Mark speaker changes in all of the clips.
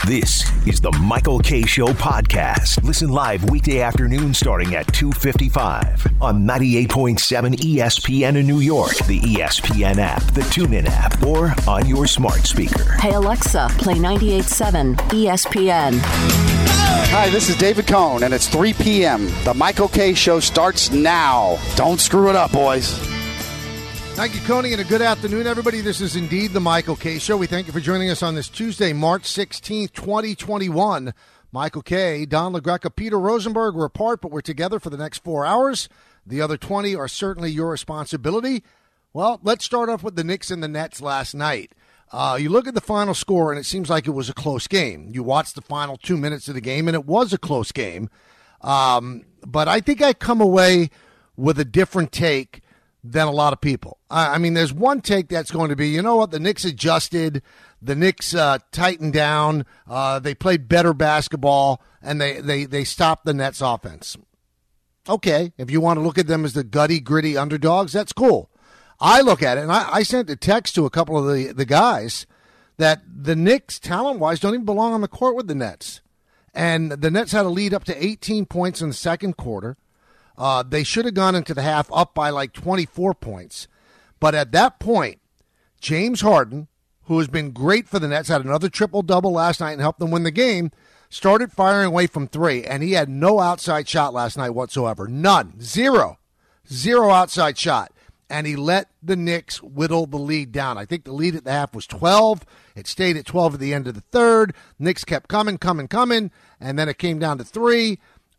Speaker 1: This is the Michael Kay Show podcast. Listen live weekday afternoon starting at 2:55 on 98.7 ESPN in New York, the ESPN app, the TuneIn app, or on your smart speaker.
Speaker 2: Hey Alexa, play 98.7 ESPN.
Speaker 3: Hi, this is David Cohn, and it's 3 p.m. The Michael Kay Show starts now. Don't screw it up, boys.
Speaker 4: Thank you, Coney, and a good afternoon, everybody. This is indeed the Michael Kay Show. We thank you for joining us on this Tuesday, March 16th, 2021. Michael Kay, Don LaGreca, Peter Rosenberg, we're apart, but we're together for the next 4 hours. The other 20 are certainly your responsibility. Well, let's start off with the Knicks and the Nets last night. You look at the final score, and it seems like it was a close game. You watched the final 2 minutes of the game, and it was a close game. But I think I come away with a different take than a lot of people. I mean, there's one take that's going to be, you know what, the Knicks adjusted, the Knicks tightened down, they played better basketball, and they stopped the Nets offense. Okay, if you want to look at them as the gutty, gritty underdogs, that's cool. I look at it, and I sent a text to a couple of the guys that the Knicks, talent-wise, don't even belong on the court with the Nets. And the Nets had a lead up to 18 points in the second quarter. They should have gone into the half up by like 24 points. But at that point, James Harden, who has been great for the Nets, had another triple-double last night and helped them win the game, started firing away from three, and he had no outside shot last night whatsoever. None. Zero outside shot. And he let the Knicks whittle the lead down. I think the lead at the half was 12. It stayed at 12 at the end of the third. Knicks kept coming, and then it came down to 3.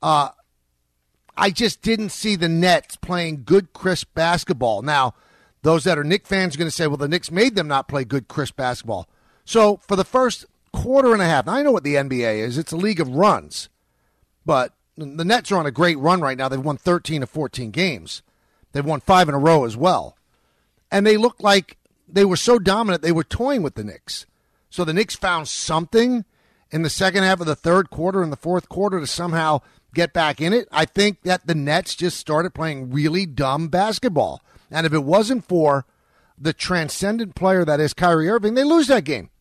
Speaker 4: I just didn't see the Nets playing good, crisp basketball. Now, those that are Knicks fans are going to say, well, the Knicks made them not play good, crisp basketball. So for the first quarter and a half, now I know what the NBA is. It's a league of runs. But the Nets are on a great run right now. They've won 13 of 14 games. They've won 5 in a row as well. And they looked like they were so dominant they were toying with the Knicks. So the Knicks found something in the second half of the third quarter and the fourth quarter to somehow get back in it. I think that the Nets just started playing really dumb basketball. And if it wasn't for the transcendent player that is Kyrie Irving, they lose that game.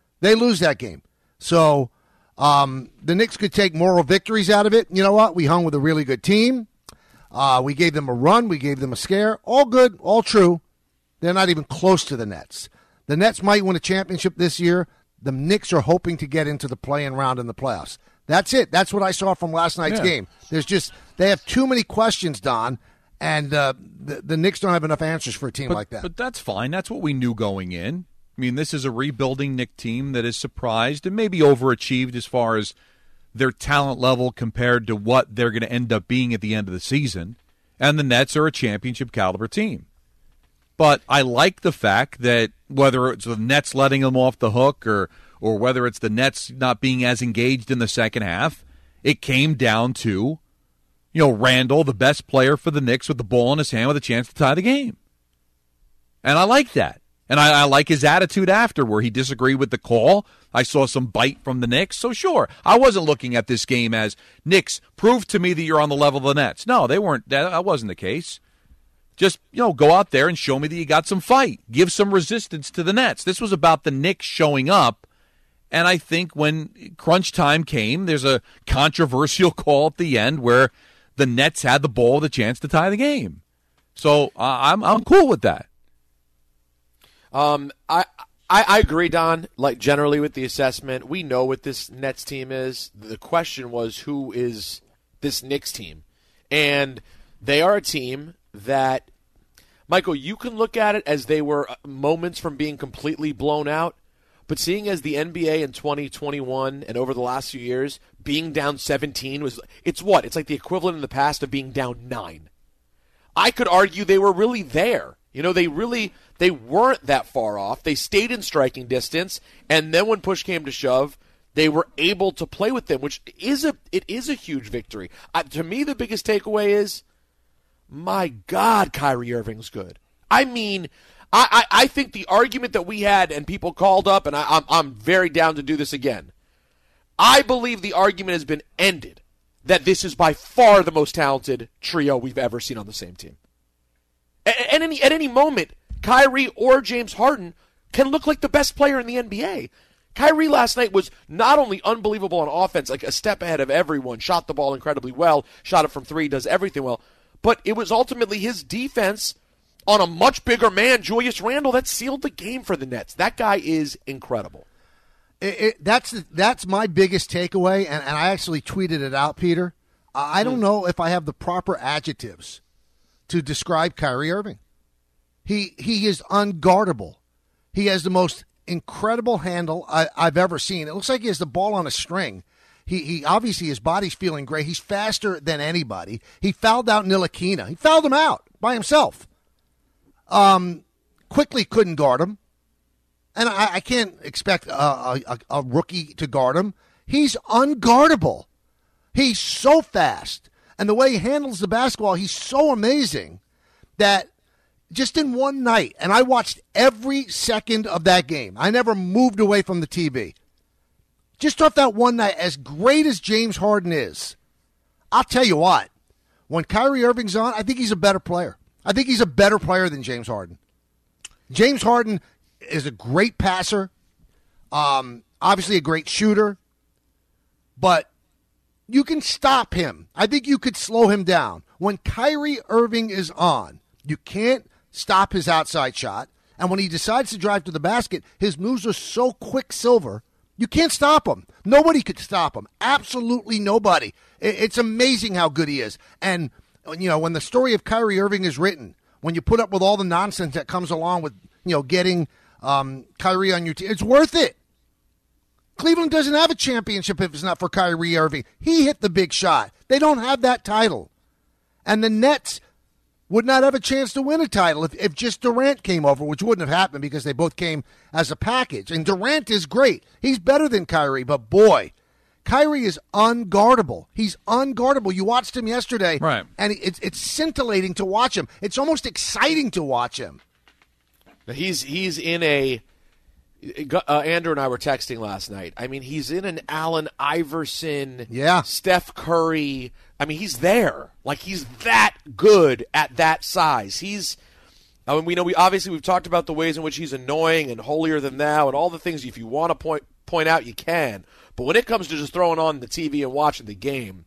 Speaker 4: So the Knicks could take moral victories out of it. You know what? We hung with a really good team. We gave them a run. We gave them a scare. All good, all true. They're not even close to the Nets. The Nets might win a championship this year. The Knicks are hoping to get into the play-in round in the playoffs. That's it. That's what I saw from last night's game. They have too many questions, Don, and the Knicks don't have enough answers for a team like that.
Speaker 5: But that's fine. That's what we knew going in. I mean, this is a rebuilding Knicks team that is surprised and maybe overachieved as far as their talent level compared to what they're going to end up being at the end of the season. And the Nets are a championship caliber team. But I like the fact that whether it's the Nets letting them off the hook or whether it's the Nets not being as engaged in the second half, it came down to, Randall, the best player for the Knicks with the ball in his hand with a chance to tie the game. And I like that. And I like his attitude after where he disagreed with the call. I saw some bite from the Knicks. So, sure, I wasn't looking at this game as, Knicks, prove to me that you're on the level of the Nets. No, they weren't. That wasn't the case. Just, go out there and show me that you got some fight. Give some resistance to the Nets. This was about the Knicks showing up. And I think when crunch time came, there's a controversial call at the end where the Nets had the ball with a chance to tie the game. So I'm cool with that.
Speaker 6: I agree, Don, like generally with the assessment. We know what this Nets team is. The question was, who is this Knicks team? And they are a team that, Michael, you can look at it as they were moments from being completely blown out. But seeing as the NBA in 2021 and over the last few years, being down 17 it's like the equivalent in the past of being down 9. I could argue they were really there. They weren't that far off. They stayed in striking distance, and then when push came to shove, they were able to play with them, which is a huge victory. To me, the biggest takeaway is, my God, Kyrie Irving's good. I mean, I think the argument that we had and people called up, and I'm very down to do this again, I believe the argument has been ended that this is by far the most talented trio we've ever seen on the same team. At any moment, Kyrie or James Harden can look like the best player in the NBA. Kyrie last night was not only unbelievable on offense, like a step ahead of everyone, shot the ball incredibly well, shot it from three, does everything well, but it was ultimately his defense on a much bigger man, Julius Randle, that sealed the game for the Nets. That guy is incredible.
Speaker 4: That's my biggest takeaway, and I actually tweeted it out, Peter. I don't know if I have the proper adjectives to describe Kyrie Irving. He is unguardable. He has the most incredible handle I've ever seen. It looks like he has the ball on a string. He obviously, his body's feeling great. He's faster than anybody. He fouled out Ntilikina. He fouled him out by himself. Quickly couldn't guard him. And I can't expect a rookie to guard him. He's unguardable. He's so fast. And the way he handles the basketball, he's so amazing that just in one night, and I watched every second of that game. I never moved away from the TV. Just off that one night, as great as James Harden is, I'll tell you what, when Kyrie Irving's on, I think he's a better player. I think he's a better player than James Harden. James Harden is a great passer, obviously a great shooter, but you can stop him. I think you could slow him down. When Kyrie Irving is on, you can't stop his outside shot, and when he decides to drive to the basket, his moves are so quicksilver, you can't stop him. Nobody could stop him. Absolutely nobody. It's amazing how good he is. And, you know, when the story of Kyrie Irving is written, when you put up with all the nonsense that comes along with, you know, getting Kyrie on your team, it's worth it. Cleveland doesn't have a championship if it's not for Kyrie Irving. He hit the big shot. They don't have that title. And the Nets would not have a chance to win a title if just Durant came over, which wouldn't have happened because they both came as a package. And Durant is great. He's better than Kyrie, but boy, Kyrie is unguardable. He's unguardable. You watched him yesterday,
Speaker 5: right?
Speaker 4: And it's scintillating to watch him. It's almost exciting to watch him.
Speaker 6: He's in a Andrew and I were texting last night. I mean, he's in an Allen Iverson, Steph Curry. I mean, he's there. Like, he's that good at that size. We've talked about the ways in which he's annoying and holier than thou and all the things, if you want to point out, you can. But when it comes to just throwing on the TV and watching the game,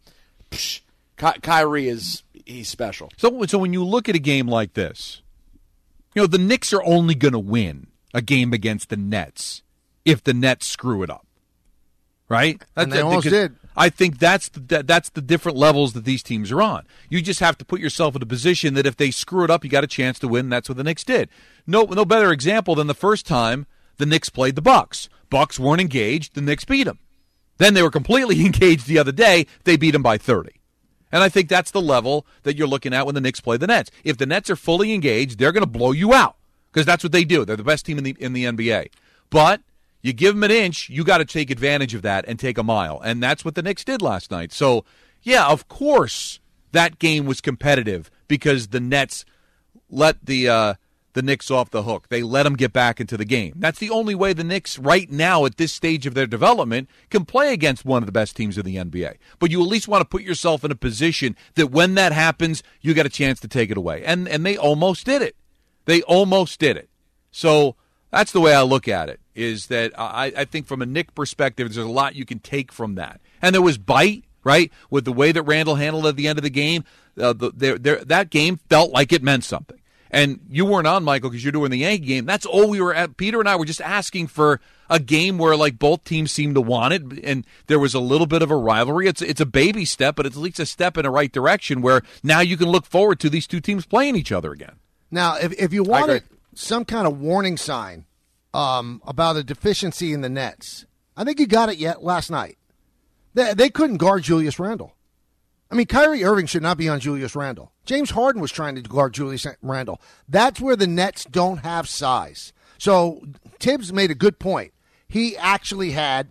Speaker 6: Kyrie he's special.
Speaker 5: So when you look at a game like this, you know, the Knicks are only going to win a game against the Nets if the Nets screw it up, right?
Speaker 4: And they almost did.
Speaker 5: I think that's the different levels that these teams are on. You just have to put yourself in a position that if they screw it up, you got a chance to win. That's what the Knicks did. No better example than the first time the Knicks played the Bucks. Bucks weren't engaged. The Knicks beat them. Then they were completely engaged the other day. They beat them by 30. And I think that's the level that you're looking at when the Knicks play the Nets. If the Nets are fully engaged, they're going to blow you out because that's what they do. They're the best team in the NBA. But you give them an inch, you got to take advantage of that and take a mile. And that's what the Knicks did last night. So, yeah, of course that game was competitive because the Nets let the Knicks off the hook. They let them get back into the game. That's the only way the Knicks right now at this stage of their development can play against one of the best teams in the NBA. But you at least want to put yourself in a position that when that happens, you got a chance to take it away. And they almost did it. They almost did it. So that's the way I look at it, is that I think from a Knick perspective, there's a lot you can take from that. And there was bite, right, with the way that Randle handled at the end of the game. That game felt like it meant something. And you weren't on, Michael, because you're doing the Yankee game. That's all we were at. Peter and I were just asking for a game where, like, both teams seemed to want it, and there was a little bit of a rivalry. It's a baby step, but it's at least a step in the right direction where now you can look forward to these two teams playing each other again.
Speaker 4: Now, if you wanted some kind of warning sign about a deficiency in the Nets, I think you got it last night. They couldn't guard Julius Randle. I mean, Kyrie Irving should not be on Julius Randle. James Harden was trying to guard Julius Randle. That's where the Nets don't have size. So Tibbs made a good point. He actually had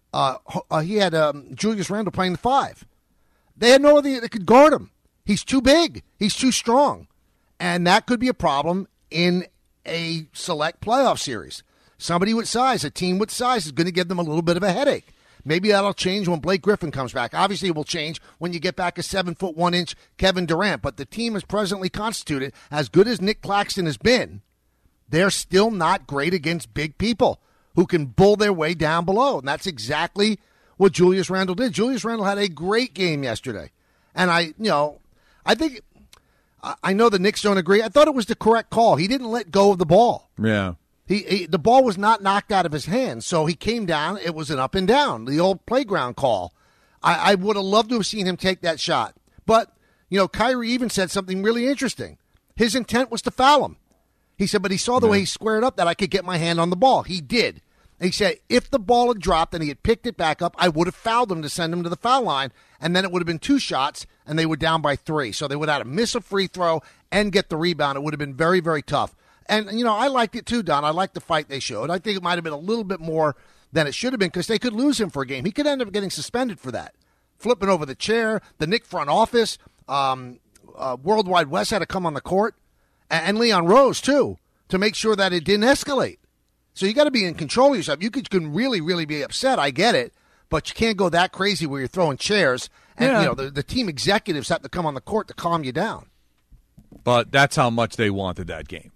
Speaker 4: Julius Randle playing the 5. They had nobody that could guard him. He's too big. He's too strong. And that could be a problem in a select playoff series. Somebody with size, a team with size, is going to give them a little bit of a headache. Maybe that'll change when Blake Griffin comes back. Obviously, it will change when you get back a 7'1" Kevin Durant. But the team is presently constituted, as good as Nick Claxton has been, they're still not great against big people. who can bull their way down below. And that's exactly what Julius Randle did. Julius Randle had a great game yesterday. And I know the Knicks don't agree. I thought it was the correct call. He didn't let go of the ball.
Speaker 5: Yeah.
Speaker 4: The ball was not knocked out of his hands, so he came down. It was an up and down, the old playground call. I would have loved to have seen him take that shot. But, Kyrie even said something really interesting. His intent was to foul him. He said, but he saw the way he squared up that I could get my hand on the ball. He did. And he said, if the ball had dropped and he had picked it back up, I would have fouled him to send him to the foul line, and then it would have been 2 shots, and they were down by 3. So they would have to miss a free throw and get the rebound. It would have been very, very tough. And, I liked it too, Don. I liked the fight they showed. I think it might have been a little bit more than it should have been because they could lose him for a game. He could end up getting suspended for that. Flipping over the chair, the Knicks front office, Worldwide West had to come on the court, and Leon Rose too, to make sure that it didn't escalate. So you got to be in control of yourself. You can really, really be upset. I get it, but you can't go that crazy where you're throwing chairs. And the team executives have to come on the court to calm you down.
Speaker 5: But that's how much they wanted that game,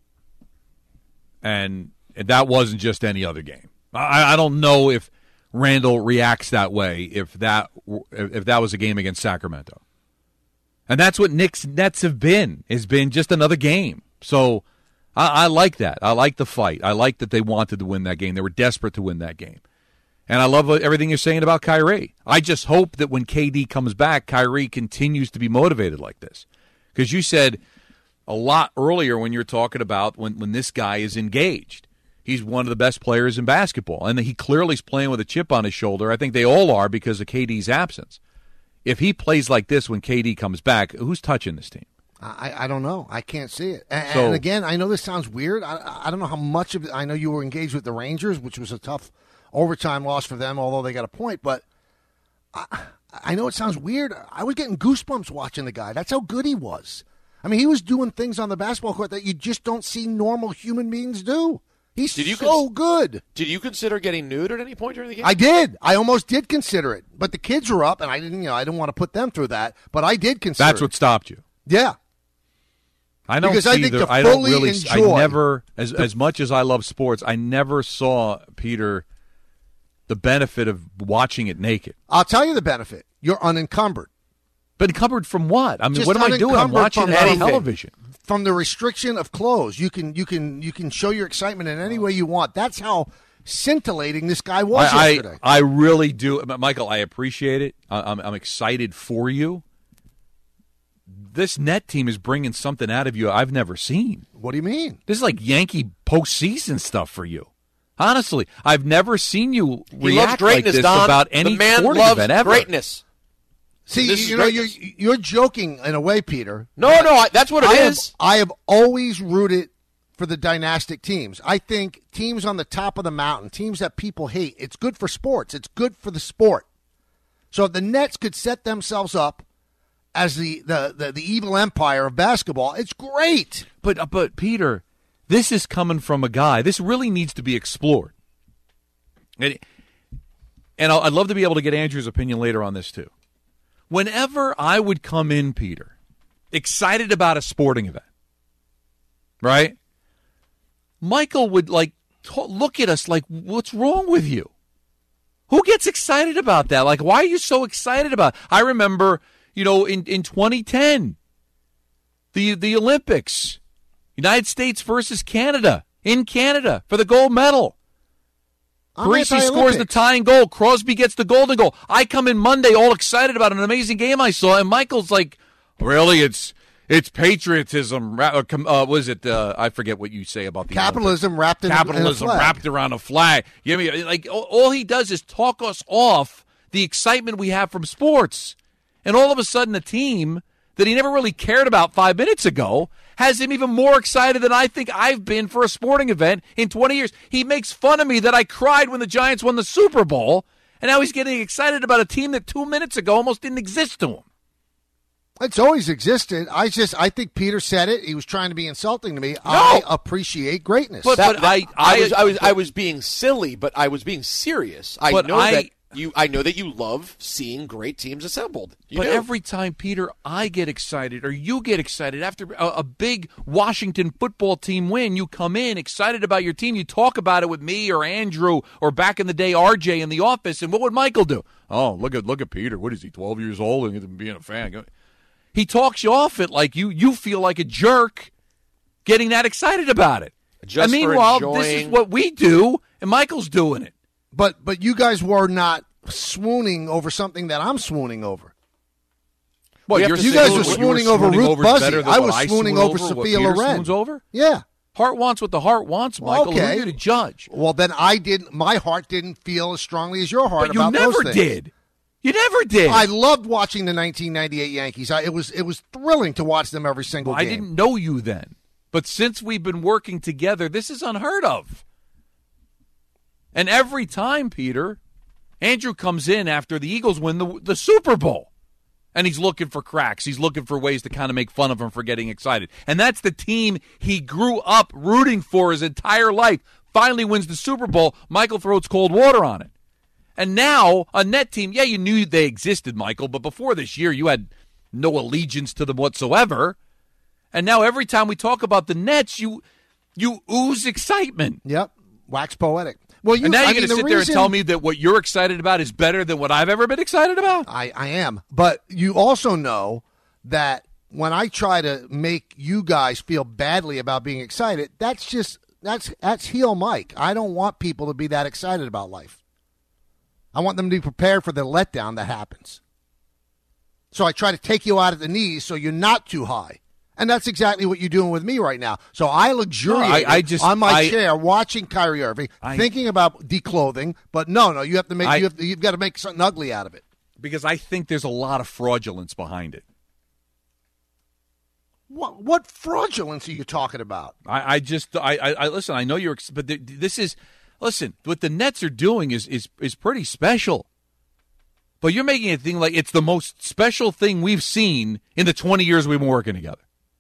Speaker 5: and that wasn't just any other game. I don't know if Randle reacts that way if that was a game against Sacramento, and that's what Nets have been. Has been just another game. So. I like that. I like the fight. I like that they wanted to win that game. They were desperate to win that game. And I love everything you're saying about Kyrie. I just hope that when KD comes back, Kyrie continues to be motivated like this. Because you said a lot earlier when you were talking about when this guy is engaged. He's one of the best players in basketball. And he clearly is playing with a chip on his shoulder. I think they all are because of KD's absence. If he plays like this when KD comes back, who's touching this team?
Speaker 4: I don't know. I can't see it. And again, I know this sounds weird. I don't know how much of it. I know you were engaged with the Rangers, which was a tough overtime loss for them, although they got a point. But I know it sounds weird. I was getting goosebumps watching the guy. That's how good he was. I mean, he was doing things on the basketball court that you just don't see normal human beings do. He's so good.
Speaker 6: Did you consider getting nude at any point during the game?
Speaker 4: I did. I almost did consider it. But the kids were up, and I didn't want to put them through that. But I did consider
Speaker 5: That's what stopped you.
Speaker 4: Yeah.
Speaker 5: I don't
Speaker 4: because
Speaker 5: see
Speaker 4: I think
Speaker 5: the,
Speaker 4: to
Speaker 5: I don't
Speaker 4: fully
Speaker 5: really.
Speaker 4: enjoy
Speaker 5: I never, as much as I love sports, I never saw, Peter, the benefit of watching it naked.
Speaker 4: I'll tell you the benefit. You're unencumbered.
Speaker 5: But encumbered from what? I mean,
Speaker 4: Just
Speaker 5: what am I doing? I'm watching it on television.
Speaker 4: From the restriction of clothes, you can show your excitement in any way you want. That's how scintillating this guy was yesterday.
Speaker 5: I really do, Michael. I appreciate it. I'm excited for you. This net team is bringing something out of you I've never seen.
Speaker 4: What do you mean?
Speaker 5: This is like Yankee postseason stuff for you. Honestly, I've never seen you react like this
Speaker 6: Don.
Speaker 5: about any
Speaker 6: the man
Speaker 5: sporting
Speaker 6: loves
Speaker 5: event ever.
Speaker 6: Greatness.
Speaker 4: See, you're joking in a way, Peter.
Speaker 6: No, that's what it is.
Speaker 4: I have always rooted for the dynastic teams. I think teams on the top of the mountain, teams that people hate, it's good for sports. It's good for the sport. So if the Nets could set themselves up as the evil empire of basketball, it's great.
Speaker 5: But Peter, this is coming from a guy. This really needs to be explored. And I'd love to be able to get Andrew's opinion later on this too. Whenever I would come in, Peter, excited about a sporting event, right? Michael would look at us like, what's wrong with you? Who gets excited about that? Like, why are you so excited about it? I remember, in 2010, the Olympics, United States versus Canada, in Canada for the gold medal. Parisi scores the tying goal. Crosby gets the golden goal. I come in Monday all excited about an amazing game I saw, and Michael's like, really, it's patriotism. Was it? I forget what you say about the
Speaker 4: capitalism
Speaker 5: Olympics. Capitalism wrapped around a flag. Give me all he does is talk us off the excitement we have from sports, and all of a sudden, a team that he never really cared about 5 minutes ago has him even more excited than I think I've been for a sporting event in 20 years. He makes fun of me that I cried when the Giants won the Super Bowl, and now he's getting excited about a team that 2 minutes ago almost didn't exist to him.
Speaker 4: It's always existed. I think Peter said it. He was trying to be insulting to me. No. I appreciate greatness.
Speaker 6: I was being silly, but I was being serious. I know that I know that you love seeing great teams assembled.
Speaker 5: But every time, Peter, I get excited or you get excited after a big Washington football team win, you come in excited about your team. You talk about it with me or Andrew or back in the day RJ in the office. And what would Michael do? Oh, look at Peter. What is he, 12 years old and being a fan? He talks you off it like you feel like a jerk getting that excited about it.
Speaker 6: Just
Speaker 5: meanwhile, this is what we do, and Michael's doing it.
Speaker 4: But you guys were not swooning over something that I'm swooning over.
Speaker 5: Well,
Speaker 4: you guys were swooning over Ruth Buzzy. I was swooning over Sophia Loren.
Speaker 5: Over?
Speaker 4: Yeah.
Speaker 5: Heart wants what the heart wants, Michael.
Speaker 4: Okay.
Speaker 5: Who are you to judge?
Speaker 4: Well, then my heart didn't feel as strongly as your heart
Speaker 5: but
Speaker 4: about those things.
Speaker 5: You never did. You never did.
Speaker 4: I loved watching the 1998 Yankees. It was thrilling to watch them every single game.
Speaker 5: I didn't know you then. But since we've been working together, this is unheard of. And every time, Peter, Andrew comes in after the Eagles win the Super Bowl, and he's looking for cracks. He's looking for ways to kind of make fun of him for getting excited. And that's the team he grew up rooting for his entire life. Finally wins the Super Bowl. Michael throws cold water on it. And now, a net team, yeah, you knew they existed, Michael, but before this year, you had no allegiance to them whatsoever. And now every time we talk about the Nets, you ooze excitement.
Speaker 4: Yep, wax poetic. Well,
Speaker 5: and now you're going to sit there and tell me that what you're excited about is better than what I've ever been excited about?
Speaker 4: I am. But you also know that when I try to make you guys feel badly about being excited, that's heel Mike. I don't want people to be that excited about life. I want them to be prepared for the letdown that happens. So I try to take you out at the knees so you're not too high. And that's exactly what you're doing with me right now. So I luxuriate on my chair watching Kyrie Irving, thinking about declothing. But no, you have to make you've got to make something ugly out of it.
Speaker 5: Because I think there's a lot of fraudulence behind it.
Speaker 4: What fraudulence are you talking about?
Speaker 5: I listen. I know you're, but this is listen. What the Nets are doing is pretty special. But you're making it seem like it's the most special thing we've seen in the 20 years we've been working together.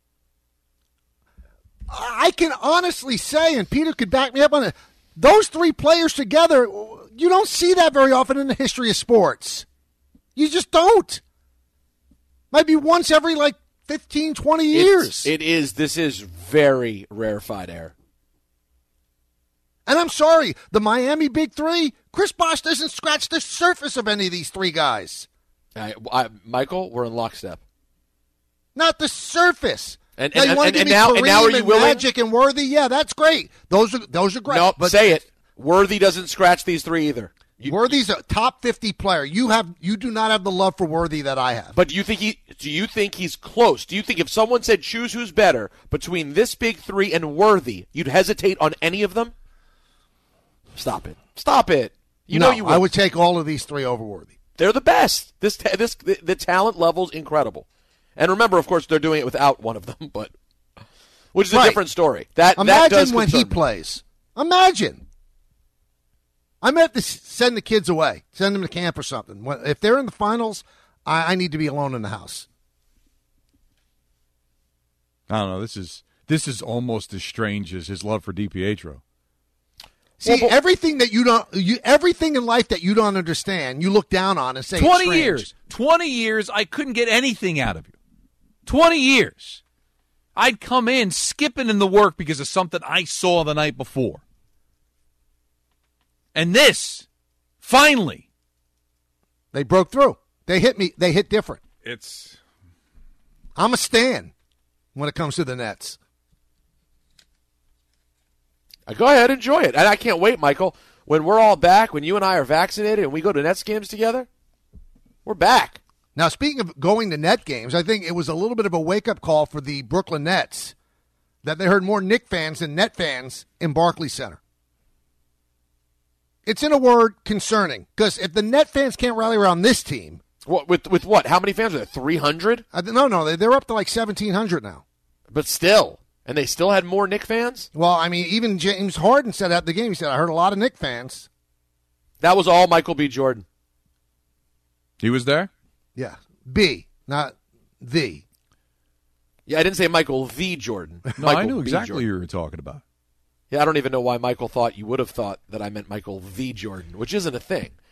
Speaker 4: I can honestly say, and Peter could back me up on it, those three players together, you don't see that very often in the history of sports. You just don't. Might be once every 15, 20 years.
Speaker 6: This is very rarefied air.
Speaker 4: And I'm sorry, the Miami Big Three, Chris Bosh doesn't scratch the surface of any of these three guys.
Speaker 6: Michael, we're in lockstep.
Speaker 4: Not the surface.
Speaker 6: And
Speaker 4: now are you willing? Magic and Worthy? Yeah, that's great. Those are great.
Speaker 6: No, but say it. Worthy doesn't scratch these three either.
Speaker 4: Worthy's a top 50 player. You do not have the love for Worthy that I have.
Speaker 6: But do you think he's close? Do you think if someone said choose who's better between this Big Three and Worthy, you'd hesitate on any of them? Stop it. You know you would.
Speaker 4: I would take all of these three over Worthy.
Speaker 6: They're the best. The talent level's incredible. And remember, of course, they're doing it without one of them, which is a different story.
Speaker 4: Imagine when he plays. Imagine. I meant to send the kids away, send them to camp or something. If they're in the finals, I need to be alone in the house.
Speaker 5: I don't know. This is almost as strange as his love for DiPietro.
Speaker 4: See, everything in life that you don't understand, you look down on and say
Speaker 5: 20 years. 20 years, I couldn't get anything out of you. 20 years. I'd come in skipping in the work because of something I saw the night before. And this, finally.
Speaker 4: They broke through. They hit me. They hit different. I'm a stan when it comes to the Nets.
Speaker 6: Go ahead, enjoy it. And I can't wait, Michael. When we're all back, when you and I are vaccinated and we go to Nets games together, we're back.
Speaker 4: Now, speaking of going to Net games, I think it was a little bit of a wake-up call for the Brooklyn Nets that they heard more Knick fans than Net fans in Barclays Center. It's, in a word, concerning. Because if the Net fans can't rally around this team...
Speaker 6: With what? How many fans are there? 300?
Speaker 4: No. They're up to 1,700 now.
Speaker 6: But still... And they still had more Knick fans?
Speaker 4: Well, I mean, even James Harden said at the game, he said, I heard a lot of Knick fans.
Speaker 6: That was all Michael B. Jordan.
Speaker 5: He was there?
Speaker 4: Yeah. B, not the.
Speaker 6: Yeah, I didn't say Michael V. Jordan.
Speaker 5: No,
Speaker 6: Michael
Speaker 5: I knew exactly
Speaker 6: what
Speaker 5: you were talking about.
Speaker 6: Yeah, I don't even know why Michael thought you would have thought that I meant Michael V. Jordan, which isn't a thing.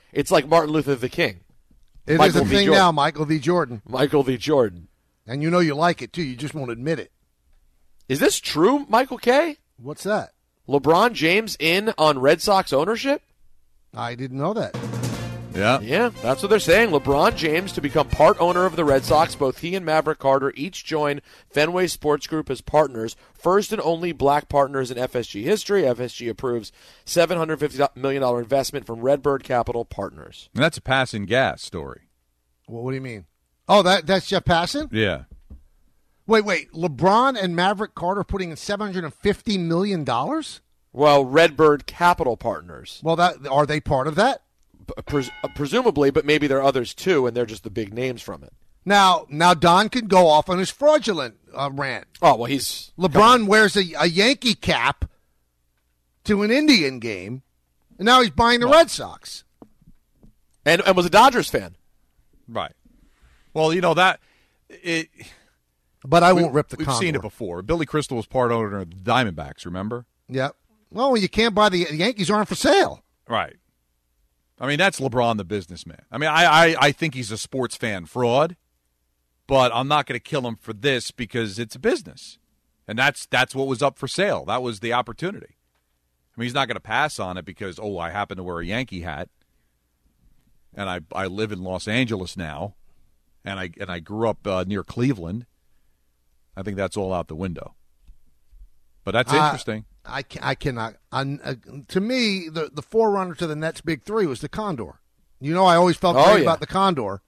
Speaker 6: It's like Martin Luther the King.
Speaker 4: It
Speaker 6: Michael
Speaker 4: is a
Speaker 6: V.
Speaker 4: thing
Speaker 6: Jordan.
Speaker 4: now, Michael V. Jordan.
Speaker 6: Michael V. Jordan.
Speaker 4: And you know you like it, too. You just won't admit it.
Speaker 6: Is this true, Michael K?
Speaker 4: What's that?
Speaker 6: LeBron James in on Red Sox ownership?
Speaker 4: I didn't know that.
Speaker 5: Yeah.
Speaker 6: Yeah, that's what they're saying. LeBron James to become part owner of the Red Sox. Both he and Maverick Carter each join Fenway Sports Group as partners. First and only black partners in FSG history. FSG approves $750 million investment from Redbird Capital Partners.
Speaker 5: And that's a passing gas story.
Speaker 4: Well, what do you mean? Oh, that's Jeff Passan?
Speaker 5: Yeah.
Speaker 4: Wait. LeBron and Maverick Carter putting in $750 million?
Speaker 6: Well, Redbird Capital Partners.
Speaker 4: Well, are they part of that?
Speaker 6: Presumably, but maybe there are others too, and they're just the big names from it.
Speaker 4: Now Don can go off on his fraudulent rant.
Speaker 6: Oh, well, he's...
Speaker 4: LeBron wears a Yankee cap to an Indian game, and now he's buying the Red Sox.
Speaker 6: And was a Dodgers fan.
Speaker 5: Right. Well, you know that...
Speaker 4: But I won't rip the
Speaker 5: We've
Speaker 4: Condor.
Speaker 5: seen it before. Billy Crystal was part owner of the Diamondbacks, remember?
Speaker 4: Yep. Well, you can't buy the Yankees aren't for sale.
Speaker 5: Right. I mean, that's LeBron the businessman. I mean, I think he's a sports fan fraud, but I'm not going to kill him for this because it's a business. And that's what was up for sale. That was the opportunity. I mean, he's not going to pass on it because, I happen to wear a Yankee hat, and I live in Los Angeles now, and I grew up near Cleveland. I think that's all out the window. But that's interesting.
Speaker 4: I cannot. To me, the forerunner to the Nets' big three was the Condor. You know, I always felt great about the Condor.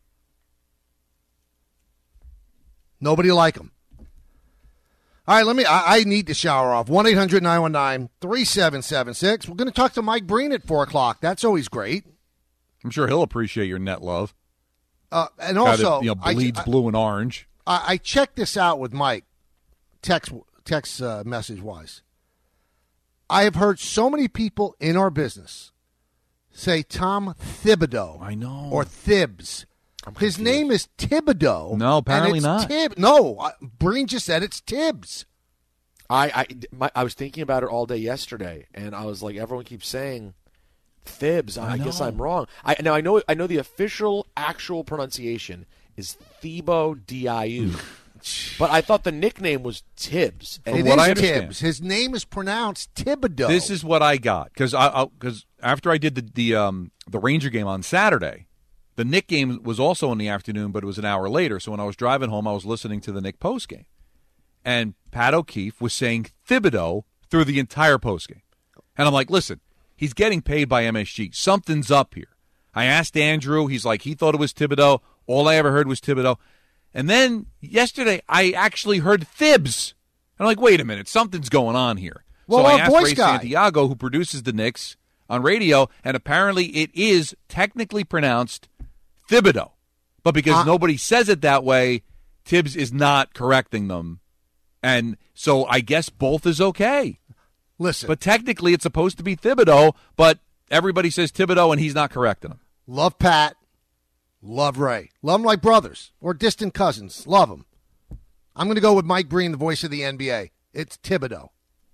Speaker 4: Nobody like him. All right, I need to shower off. 1-800-919-3776. We're going to talk to Mike Breen at 4 o'clock. That's always great.
Speaker 5: I'm sure he'll appreciate your net love.
Speaker 4: And also,
Speaker 5: that, bleeds blue and orange.
Speaker 4: I checked this out with Mike, text message-wise. I have heard so many people in our business say Tom Thibodeau.
Speaker 5: I know.
Speaker 4: Or Thibs. His name is Thibodeau.
Speaker 5: No, apparently not.
Speaker 4: Breen just said it's Tibbs.
Speaker 6: I was thinking about it all day yesterday, and I was like, everyone keeps saying Thibs. I guess I'm wrong. I know the official actual pronunciation is Thibodeau. But I thought the nickname was Tibbs.
Speaker 4: And it is Tibbs. His name is pronounced Thibodeau.
Speaker 5: This is what I got because after I did the Ranger game on Saturday, the Knick game was also in the afternoon, but it was an hour later. So when I was driving home, I was listening to the Knick postgame, and Pat O'Keefe was saying Thibodeau through the entire postgame, and I'm like, listen, he's getting paid by MSG. Something's up here. I asked Andrew. He's like, he thought it was Thibodeau. All I ever heard was Thibodeau. And then yesterday, I actually heard Thibs. And I'm like, wait a minute, something's going on here.
Speaker 4: Well,
Speaker 5: so I asked Ray
Speaker 4: guy.
Speaker 5: Santiago, who produces the Knicks, on radio, and apparently it is technically pronounced Thibodeau. But because nobody says it that way, Tibbs is not correcting them. And so I guess both is okay.
Speaker 4: Listen.
Speaker 5: But technically it's supposed to be Thibodeau, but everybody says Thibodeau and he's not correcting them.
Speaker 4: Love Pat. Love Ray. Love them like brothers or distant cousins. Love them. I'm going to go with Mike Breen, the voice of the NBA. It's Thibodeau.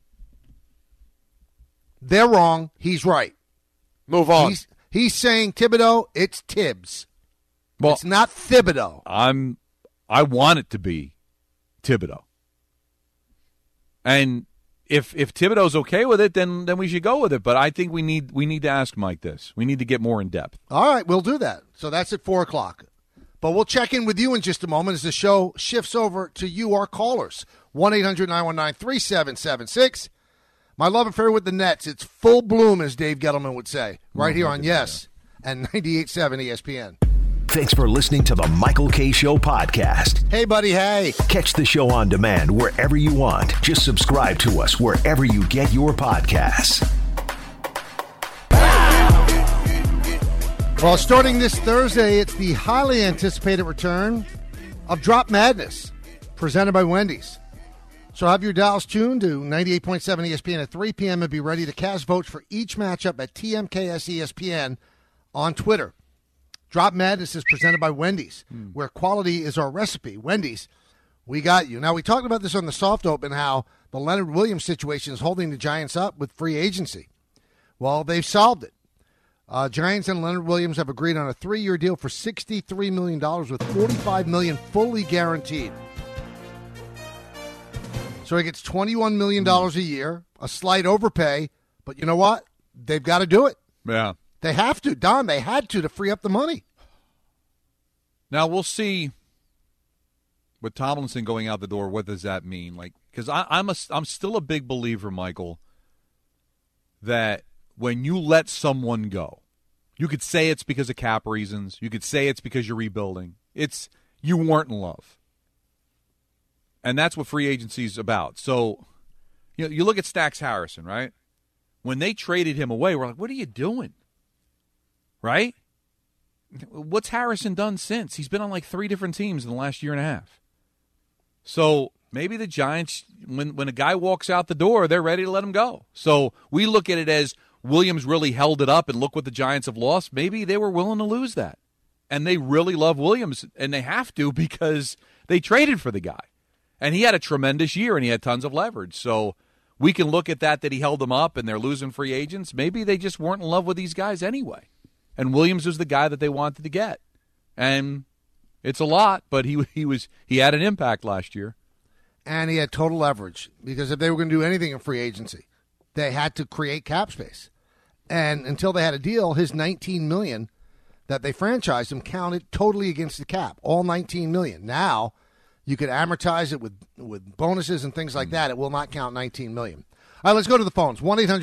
Speaker 4: They're wrong. He's right.
Speaker 6: Move on.
Speaker 4: He's saying Thibodeau. It's Tibbs.
Speaker 5: Well,
Speaker 4: it's not Thibodeau.
Speaker 5: I want it to be Thibodeau. And if Thibodeau's okay with it, then we should go with it. But I think we need to ask Mike this. We need to get more in depth.
Speaker 4: All right, we'll do that. So that's at 4 o'clock. But we'll check in with you in just a moment as the show shifts over to you, our callers. 1-800-919-3776. My love affair with the Nets, it's full bloom, as Dave Gettleman would say, right here on Yes and 98.7 ESPN.
Speaker 1: Thanks for listening to the Michael K. Show podcast.
Speaker 4: Hey, buddy, hey. Catch
Speaker 1: the show on demand wherever you want. Just subscribe to us wherever you get your podcasts.
Speaker 4: Well, starting this Thursday, it's the highly anticipated return of Drop Madness, presented by Wendy's. So have your dials tuned to 98.7 ESPN at 3 p.m. and be ready to cast votes for each matchup at TMKS ESPN on Twitter. Drop Madness is presented by Wendy's, where quality is our recipe. Wendy's, we got you. Now, we talked about this on the soft open, how the Leonard Williams situation is holding the Giants up with free agency. Well, they've solved it. Giants and Leonard Williams have agreed on a 3-year deal for $63 million with $45 million fully guaranteed. So he gets $21 million a year, a slight overpay, but you know what? They've got to do it.
Speaker 5: Yeah.
Speaker 4: They have to. Don, they had to free up the money.
Speaker 5: Now we'll see with Tomlinson going out the door, what does that mean? Like, because I'm still a big believer, Michael, that when you let someone go, you could say it's because of cap reasons. You could say it's because you're rebuilding. It's you weren't in love. And that's what free agency is about. So, you look at Stax Harrison, right? When they traded him away, we're like, what are you doing? Right? What's Harrison done since? He's been on like 3 different teams in the last year and a half. So maybe the Giants, when a guy walks out the door, they're ready to let him go. So we look at it as Williams really held it up, and look what the Giants have lost. Maybe they were willing to lose that. And they really love Williams, and they have to because they traded for the guy. And he had a tremendous year, and he had tons of leverage. So we can look at that he held them up, and they're losing free agents. Maybe they just weren't in love with these guys anyway. And Williams was the guy that they wanted to get. And it's a lot, but he had an impact last year.
Speaker 4: And he had total leverage because if they were going to do anything in free agency, they had to create cap space. And until they had a deal, his $19 million that they franchised him counted totally against the cap, all $19 million. Now you could amortize it with bonuses and things like that. It will not count $19 million. All right, let's go to the phones.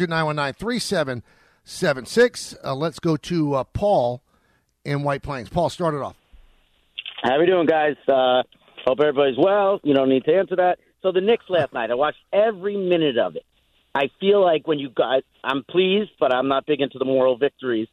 Speaker 4: 1-800-919-3776. Let's go to Paul in White Plains. Paul, start it off.
Speaker 7: How we doing, guys? Hope everybody's well. You don't need to answer that. So the Knicks last night, I watched every minute of it. I feel like when you guys, I'm pleased, but I'm not big into the moral victories.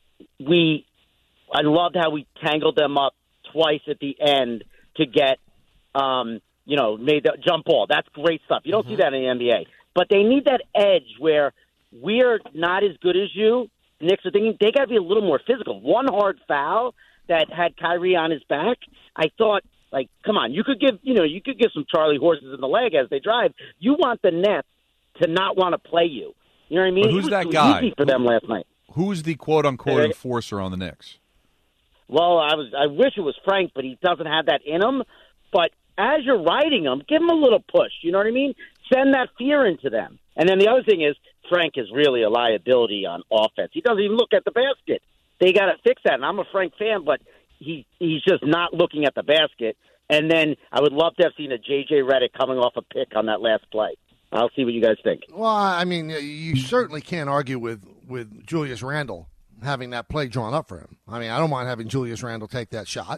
Speaker 7: I loved how we tangled them up twice at the end to get, made the jump ball. That's great stuff. You don't see that in the NBA. But they need that edge where we're not as good as you. Knicks are thinking they got to be a little more physical. One hard foul that had Kyrie on his back, I thought, like, come on, you could give some Charlie horses in the leg as they drive. You want the Nets to not want to play you. You know what I mean?
Speaker 5: But who's that guy?
Speaker 7: Easy for them last night.
Speaker 5: Who's the quote-unquote enforcer on the Knicks?
Speaker 7: Well, I wish it was Frank, but he doesn't have that in him. But as you're riding him, give him a little push. You know what I mean? Send that fear into them. And then the other thing is Frank is really a liability on offense. He doesn't even look at the basket. They got to fix that. And I'm a Frank fan, but he's just not looking at the basket. And then I would love to have seen a J.J. Redick coming off a pick on that last play. I'll see what you guys think.
Speaker 4: Well, I mean, you certainly can't argue with Julius Randle having that play drawn up for him. I mean, I don't mind having Julius Randle take that shot.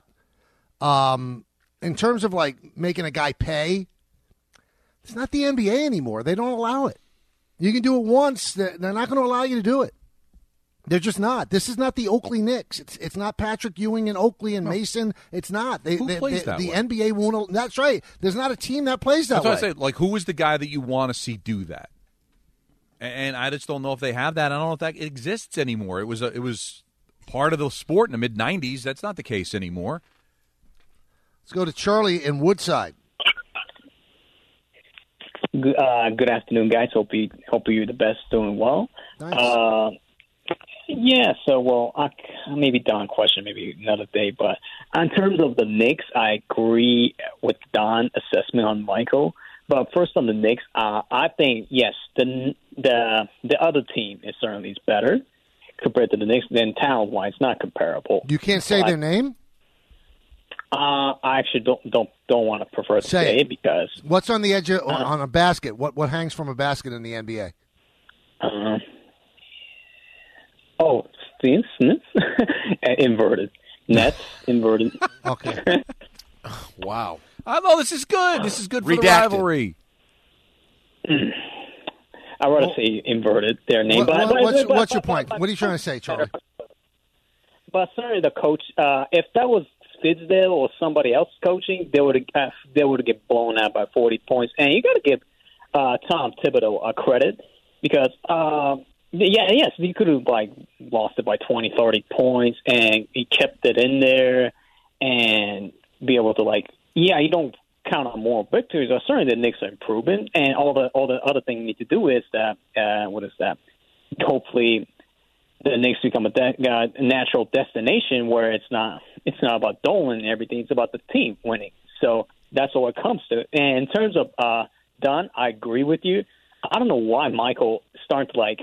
Speaker 4: In terms of, like, making a guy pay, it's not the NBA anymore. They don't allow it. You can do it once. They're not going to allow you to do it. They're just not. This is not the Oakley Knicks. It's not Patrick Ewing and Oakley and Mason. It's not.
Speaker 5: Who plays that way?
Speaker 4: The NBA won't. That's right. There's not a team that plays that way.
Speaker 5: That's what I say. Like, who is the guy that you want to see do that? And I just don't know if they have that. I don't know if that exists anymore. It was part of the sport in the mid-'90s. That's not the case anymore.
Speaker 4: Let's go to Charlie in Woodside.
Speaker 8: Good afternoon, guys. Hope you're the best, doing well.
Speaker 4: Nice.
Speaker 8: Maybe Don question, maybe another day. But in terms of the Knicks, I agree with Don's assessment on Michael. But first on the Knicks, I think, yes, the other team is certainly better compared to the Knicks. Then talent-wise, not comparable.
Speaker 4: You can't say their name?
Speaker 8: I actually don't want to prefer to say it because
Speaker 4: what's on the edge on a basket? What hangs from a basket in the NBA?
Speaker 8: Inverted nets, inverted.
Speaker 4: Okay.
Speaker 6: Wow.
Speaker 5: Oh, this is good. This is good for the rivalry.
Speaker 8: I'd rather say inverted their name.
Speaker 4: What's your point? What are you trying to say, Charlie?
Speaker 8: But certainly the coach, if that was Fizdale or somebody else coaching, they would get blown out by 40 points. And you got to give Tom Thibodeau a credit because, he could have lost it by 20, 30 points, and he kept it in there and be able to you don't count on more victories. But certainly the Knicks are improving, and all the other thing you need to do is that hopefully the Knicks become a natural destination where it's not about Dolan and everything. It's about the team winning. So that's all it comes to. And in terms of Don, I agree with you. I don't know why Michael started like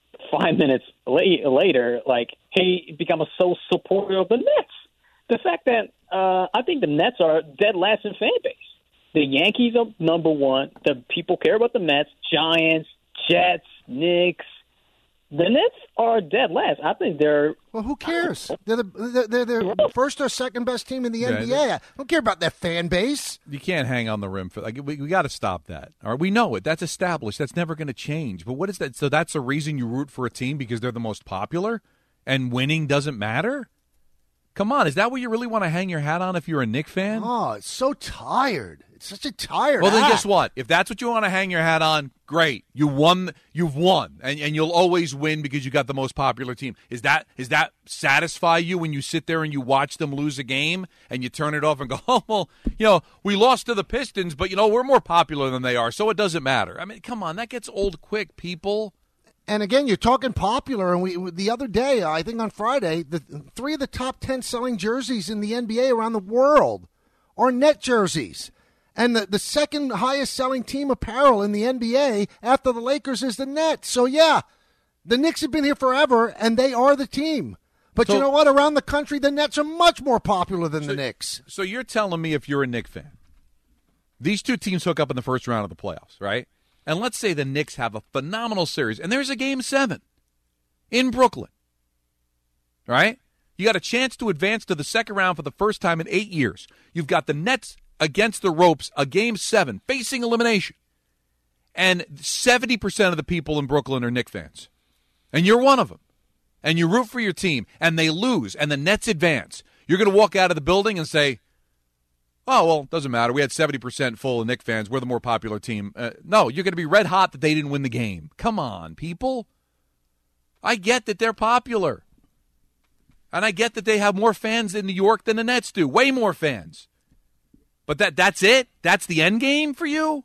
Speaker 8: 5 minutes later, like, hey, become a so supporter of the Nets. The fact that I think the Nets are dead last in fan base. The Yankees are number one. The people care about the Mets, Giants, Jets, Knicks. The Nets are dead last. I think they're...
Speaker 4: Well, who cares? They're the first or second best team in the NBA. I don't care about their fan base.
Speaker 5: You can't hang on the rim for we got to stop that. All right, we know it. That's established. That's never going to change. But what is that? So that's the reason you root for a team because they're the most popular and winning doesn't matter? Come on, is that what you really want to hang your hat on if you're a Knicks fan?
Speaker 4: Oh, it's so tired. It's such a tired
Speaker 5: Well, then
Speaker 4: act.
Speaker 5: guess what? If that's what you want to hang your hat on, great. You've won, and you'll always win because you got the most popular team. Is that satisfy you when you sit there and you watch them lose a game and you turn it off and go, oh, well, we lost to the Pistons, but, we're more popular than they are, so it doesn't matter. I mean, come on, that gets old quick, people.
Speaker 4: And again, you're talking popular, and the other day, I think on Friday, 3 of the top 10 selling jerseys in the NBA around the world are net jerseys. And the second highest selling team apparel in the NBA after the Lakers is the Nets. So, yeah, the Knicks have been here forever, and they are the team. But you know what? Around the country, the Nets are much more popular than the Knicks.
Speaker 5: So you're telling me if you're a Knicks fan, these two teams hook up in the first round of the playoffs, right? And let's say the Knicks have a phenomenal series, and there's a Game 7 in Brooklyn, right? You got a chance to advance to the second round for the first time in 8 years. You've got the Nets against the ropes, a Game 7, facing elimination. And 70% of the people in Brooklyn are Knicks fans. And you're one of them. And you root for your team, and they lose, and the Nets advance. You're going to walk out of the building and say, oh, well, it doesn't matter. We had 70% full of Knicks fans. We're the more popular team. No, you're going to be red hot that they didn't win the game. Come on, people. I get that they're popular. And I get that they have more fans in New York than the Nets do. Way more fans. But that's it? That's the end game for you?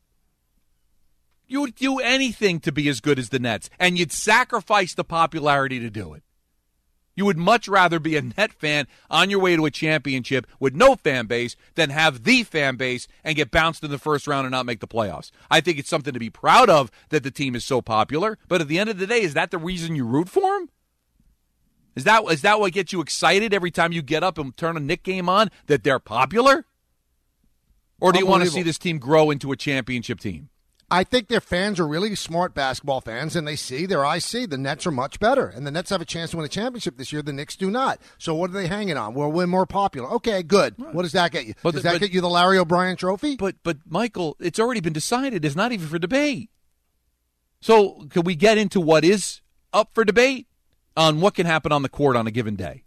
Speaker 5: You would do anything to be as good as the Nets, and you'd sacrifice the popularity to do it. You would much rather be a Net fan on your way to a championship with no fan base than have the fan base and get bounced in the first round and not make the playoffs. I think it's something to be proud of that the team is so popular, but at the end of the day, is that the reason you root for them? Is that what gets you excited every time you get up and turn a Knicks game on, that they're popular? Or do you want to see this team grow into a championship team?
Speaker 4: I think their fans are really smart basketball fans, and their eyes see the Nets are much better, and the Nets have a chance to win a championship this year. The Knicks do not. So what are they hanging on? Well, we're more popular. Okay, good. Right. What does that get you? Does that get you the Larry O'Brien trophy?
Speaker 5: But Michael, it's already been decided. It's not even for debate. So could we get into what is up for debate on what can happen on the court on a given day?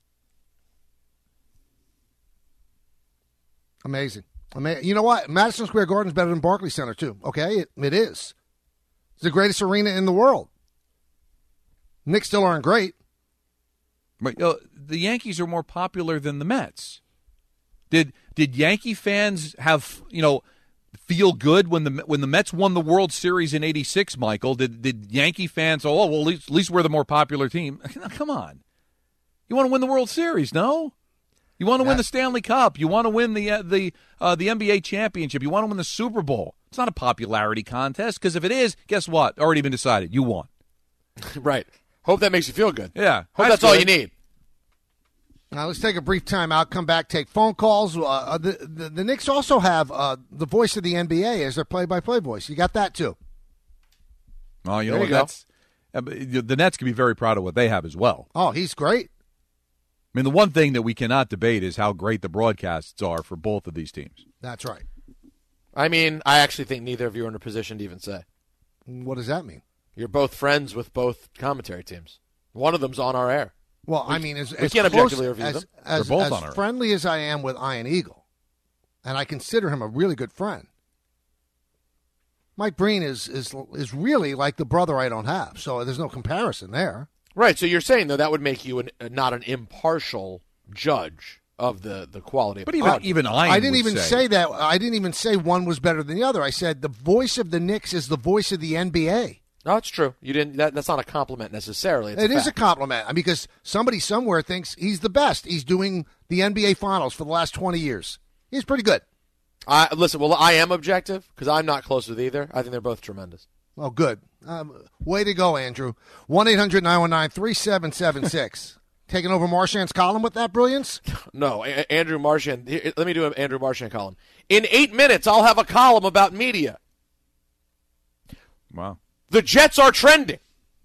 Speaker 4: Amazing. You know what? Madison Square Garden is better than Barclays Center, too. Okay? It is. It's the greatest arena in the world. Knicks still aren't great.
Speaker 5: But the Yankees are more popular than the Mets. Did Yankee fans have, feel good when the Mets won the World Series in '86, Michael? Did Yankee fans, at least we're the more popular team? Come on. You want to win the World Series, no? You want to win the Stanley Cup. You want to win the NBA championship. You want to win the Super Bowl. It's not a popularity contest, because if it is, guess what? Already been decided. You won.
Speaker 6: Right. Hope that makes you feel good.
Speaker 5: Yeah.
Speaker 6: Hope that's all you need.
Speaker 4: Now let's take a brief time out, come back, take phone calls. The Knicks also have the voice of the NBA as their play-by-play voice. You got that, too.
Speaker 5: Oh, you know what? The Nets can be very proud of what they have as well.
Speaker 4: Oh, he's great.
Speaker 5: I mean, the one thing that we cannot debate is how great the broadcasts are for both of these teams.
Speaker 4: That's right.
Speaker 6: I mean, I actually think neither of you are in a position to even say.
Speaker 4: What does that mean?
Speaker 6: You're both friends with both commentary teams. One of them's on our air.
Speaker 4: Well, I mean, as
Speaker 6: can't objectively review them.
Speaker 4: As friendly as I am with Ian Eagle, and I consider him a really good friend, Mike Breen is really like the brother I don't have. So there's no comparison there.
Speaker 6: Right, so you're saying, though, that would make you not an impartial judge of the quality of
Speaker 5: but
Speaker 6: the
Speaker 5: even I didn't even
Speaker 4: say that. I didn't even say one was better than the other. I said the voice of the Knicks is the voice of the NBA.
Speaker 6: No, it's true. You didn't. That's not a compliment necessarily. It's
Speaker 4: It is a
Speaker 6: fact.
Speaker 4: compliment. I mean, because somebody somewhere thinks he's the best. He's doing the NBA Finals for the last 20 years. He's pretty good.
Speaker 6: Listen, well, I am objective because I'm not close with either. I think they're both tremendous.
Speaker 4: Oh, good. Way to go, Andrew. 1-800-919-3776. Taking over Marchand's column with that brilliance?
Speaker 6: No, Andrew Marchand. Let me do an Andrew Marchand column. In 8 minutes, I'll have a column about media.
Speaker 5: Wow.
Speaker 6: The Jets are trending.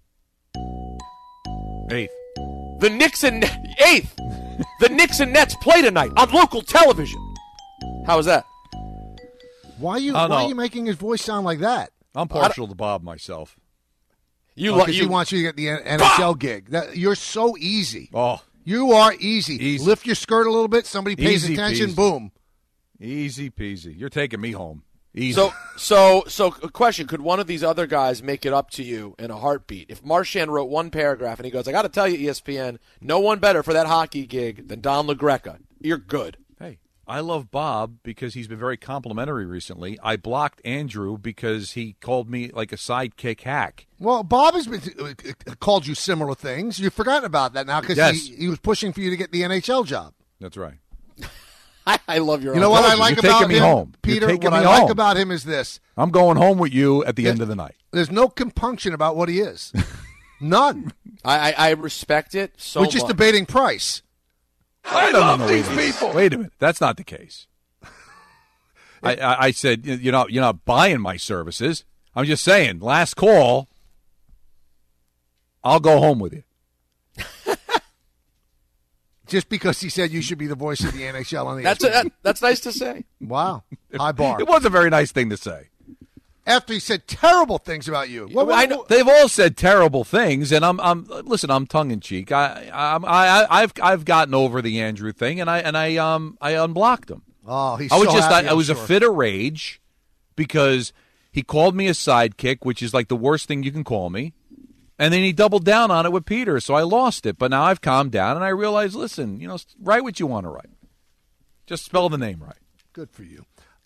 Speaker 5: 8th.
Speaker 6: The Knicks and 8th. The Knicks and Nets play tonight on local television. How is that?
Speaker 4: Why are you making his voice sound like that?
Speaker 5: I'm partial to Bob myself.
Speaker 4: Because he wants you to get the NHL gig. You're so easy.
Speaker 5: Oh.
Speaker 4: You are easy.
Speaker 5: Easy.
Speaker 4: Lift your skirt a little bit. Somebody pays
Speaker 5: Easy
Speaker 4: attention.
Speaker 5: peasy.
Speaker 4: Boom.
Speaker 5: Easy peasy. You're taking me home. Easy.
Speaker 6: So a question, could one of these other guys make it up to you in a heartbeat? If Marchand wrote one paragraph and he goes, I got to tell you, ESPN, no one better for that hockey gig than Don LaGreca. You're good.
Speaker 5: Hey, I love Bob because he's been very complimentary recently. I blocked Andrew because he called me like a sidekick hack.
Speaker 4: Well, Bob has been called you similar things. You've forgotten about that now because he was pushing for you to get the NHL job.
Speaker 5: That's right.
Speaker 6: I love your.
Speaker 4: You know what I like about him,
Speaker 5: home.
Speaker 4: Peter? What I like about him is this:
Speaker 5: I'm going home with you at the end of the night.
Speaker 4: There's no compunction about what he is. None.
Speaker 6: I respect it so much.
Speaker 4: We're just debating price.
Speaker 5: I love these people. Wait a minute. That's not the case. I said you're not buying my services. I'm just saying. Last call. I'll go home with you.
Speaker 4: Just because he said you should be the voice of the NHL on the
Speaker 6: That's nice to say.
Speaker 4: Wow. High bar.
Speaker 5: It was a very nice thing to say.
Speaker 4: After he said terrible things about you.
Speaker 5: I know they've all said terrible things, and I'm tongue in cheek. I've gotten over the Andrew thing, and I unblocked him.
Speaker 4: Oh, he's
Speaker 5: I was a fit of rage because he called me a sidekick, which is like the worst thing you can call me. And then he doubled down on it with Peter, so I lost it. But now I've calmed down, and I realize, listen, write what you want to write. Just spell the name right.
Speaker 4: Good for you.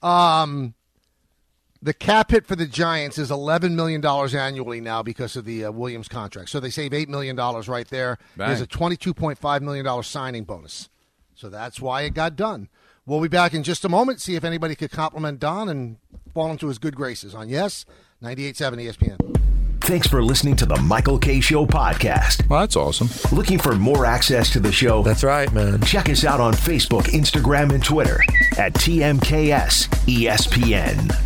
Speaker 4: The cap hit for the Giants is $11 million annually now because of the Williams contract. So they save $8 million right there.
Speaker 5: Bang.
Speaker 4: There's a $22.5 million signing bonus. So that's why it got done. We'll be back in just a moment, see if anybody could compliment Don and fall into his good graces on Yes, 98.7 ESPN.
Speaker 1: Thanks for listening to the Michael K. Show podcast.
Speaker 5: Well, that's awesome.
Speaker 1: Looking for more access to the show?
Speaker 9: That's right, man.
Speaker 1: Check us out on Facebook, Instagram, and Twitter at TMKS ESPN.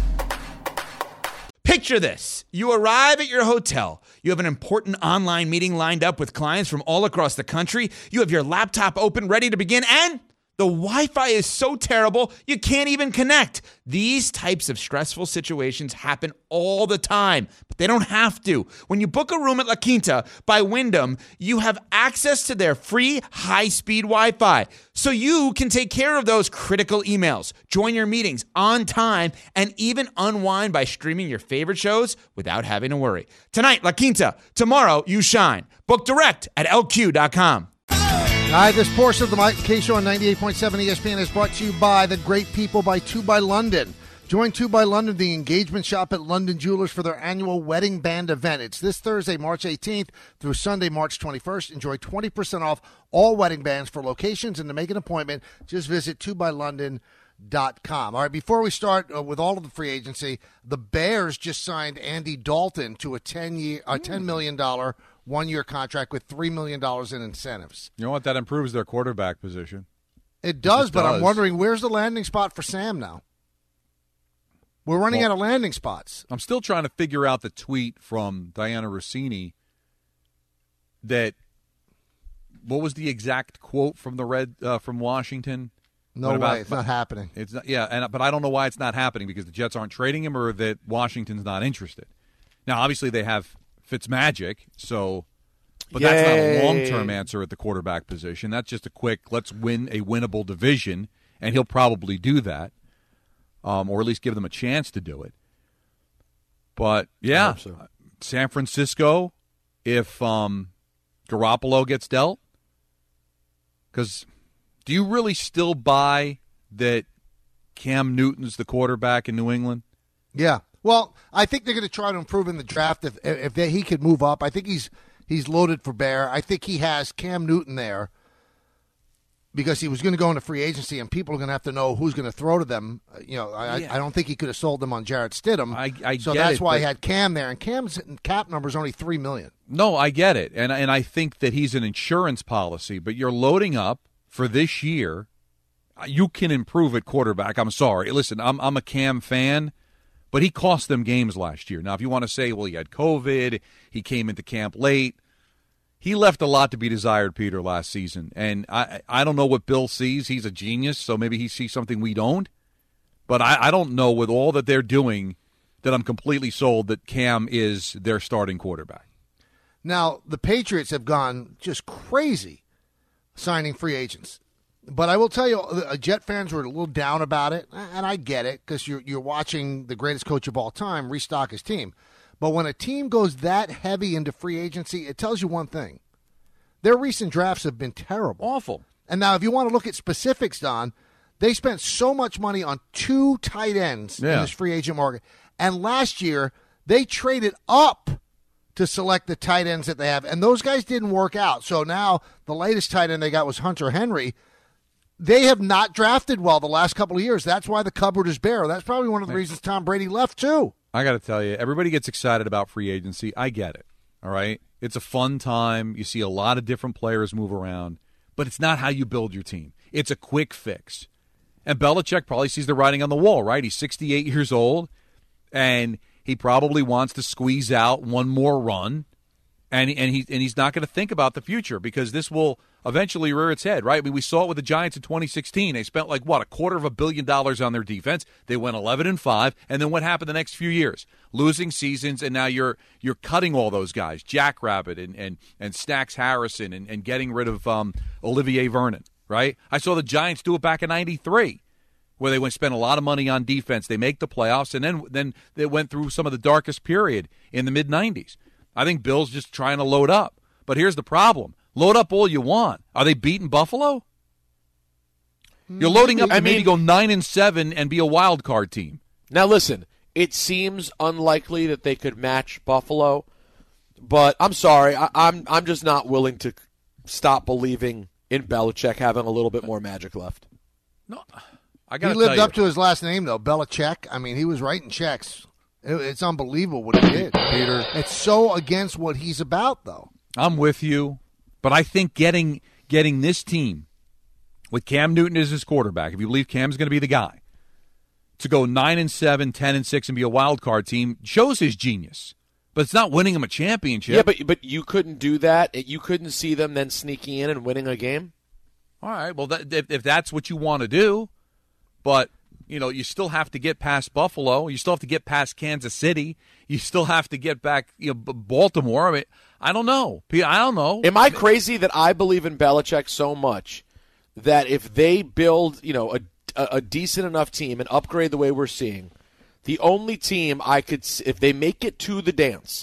Speaker 10: Picture this. You arrive at your hotel. You have an important online meeting lined up with clients from all across the country. You have your laptop open, ready to begin, and the Wi-Fi is so terrible, you can't even connect. These types of stressful situations happen all the time, but they don't have to. When you book a room at La Quinta by Wyndham, you have access to their free high-speed Wi-Fi, so you can take care of those critical emails, join your meetings on time, and even unwind by streaming your favorite shows without having to worry. Tonight, La Quinta. Tomorrow, you shine. Book direct at LQ.com.
Speaker 4: All right, this portion of the Mike K. Show on 98.7 ESPN is brought to you by the great people by 2 by London. Join 2 by London, the engagement shop at London Jewelers, for their annual wedding band event. It's this Thursday, March 18th through Sunday, March 21st. Enjoy 20% off all wedding bands for locations, and to make an appointment, just visit 2bylondon.com. All right, before we start with all of the free agency, the Bears just signed Andy Dalton to a $10 million one-year contract with $3 million in incentives.
Speaker 5: You know what? That improves their quarterback position.
Speaker 4: It does, but I'm wondering, where's the landing spot for Sam now? We're running out of landing spots.
Speaker 5: I'm still trying to figure out the tweet from Diana Rossini that, what was the exact quote from from Washington?
Speaker 4: No way, it's not happening.
Speaker 5: It's not, but I don't know why it's not happening, because the Jets aren't trading him or that Washington's not interested. Now, obviously, they have Fitzmagic, but that's not a long-term answer at the quarterback position. That's just a quick, let's win a winnable division, and he'll probably do that, or at least give them a chance to do it. But, yeah, San Francisco, if Garoppolo gets dealt, because do you really still buy that Cam Newton's the quarterback in New England?
Speaker 4: Yeah. Well, I think they're going to try to improve in the draft if he could move up. I think he's loaded for bear. I think he has Cam Newton there because he was going to go into free agency, and people are going to have to know who's going to throw to them. I don't think he could have sold them on Jarrett Stidham. So that's why he had Cam there, and Cam's cap number is only $3 million.
Speaker 5: No, I get it, and I think that he's an insurance policy, but you're loading up for this year. You can improve at quarterback. I'm sorry. Listen, I'm a Cam fan, but he cost them games last year. Now, if you want to say, well, he had COVID, he came into camp late, he left a lot to be desired, Peter, last season. And I don't know what Bill sees. He's a genius, so maybe he sees something we don't. But I don't know with all that they're doing that I'm completely sold that Cam is their starting quarterback.
Speaker 4: Now, the Patriots have gone just crazy signing free agents. But I will tell you, Jet fans were a little down about it, and I get it because you're watching the greatest coach of all time restock his team. But when a team goes that heavy into free agency, it tells you one thing. Their recent drafts have been terrible.
Speaker 5: Awful.
Speaker 4: And now if you want to look at specifics, Don, they spent so much money on 2 tight ends in this free agent market. And last year, they traded up to select the tight ends that they have. And those guys didn't work out. So now the latest tight end they got was Hunter Henry. They have not drafted well the last couple of years. That's why the cupboard is bare. That's probably one of the reasons Tom Brady left, too.
Speaker 5: I got to tell you, everybody gets excited about free agency. I get it, all right? It's a fun time. You see a lot of different players move around, but it's not how you build your team. It's a quick fix. And Belichick probably sees the writing on the wall, right? He's 68 years old, and he probably wants to squeeze out one more run, and he's not going to think about the future because this will eventually rear its head, right? I mean, we saw it with the Giants in 2016. They spent $250 million on their defense. They went 11-5, and then what happened the next few years? Losing seasons, and now you're cutting all those guys, Jackrabbit and Stacks Harrison, and getting rid of Olivier Vernon, right? I saw the Giants do it back in '93, where they spent a lot of money on defense. They make the playoffs, and then they went through some of the darkest period in the mid-'90s. I think Bill's just trying to load up. But here's the problem. Load up all you want. Are they beating Buffalo? You're loading up to maybe go 9-7 and be a wild card team.
Speaker 6: Now listen, it seems unlikely that they could match Buffalo, but I'm sorry, I'm just not willing to stop believing in Belichick having a little bit more magic left.
Speaker 5: No, I got.
Speaker 4: He lived up to his last name though, Belichick. I mean, he was writing checks. It's unbelievable what he did, Peter. It's so against what he's about, though.
Speaker 5: I'm with you, but I think getting this team with Cam Newton as his quarterback, if you believe Cam's going to be the guy, to go 9-7, 10-6, and be a wild card team shows his genius. But it's not winning him a championship.
Speaker 6: Yeah, but you couldn't do that. You couldn't see them then sneaking in and winning a game.
Speaker 5: All right, well, if that's what you want to do, but you still have to get past Buffalo. You still have to get past Kansas City. You still have to get back, Baltimore. I mean, I don't know. I don't know.
Speaker 6: Am I crazy that I believe in Belichick so much that if they build, a decent enough team and upgrade the way we're seeing, the only team I could, if they make it to the dance,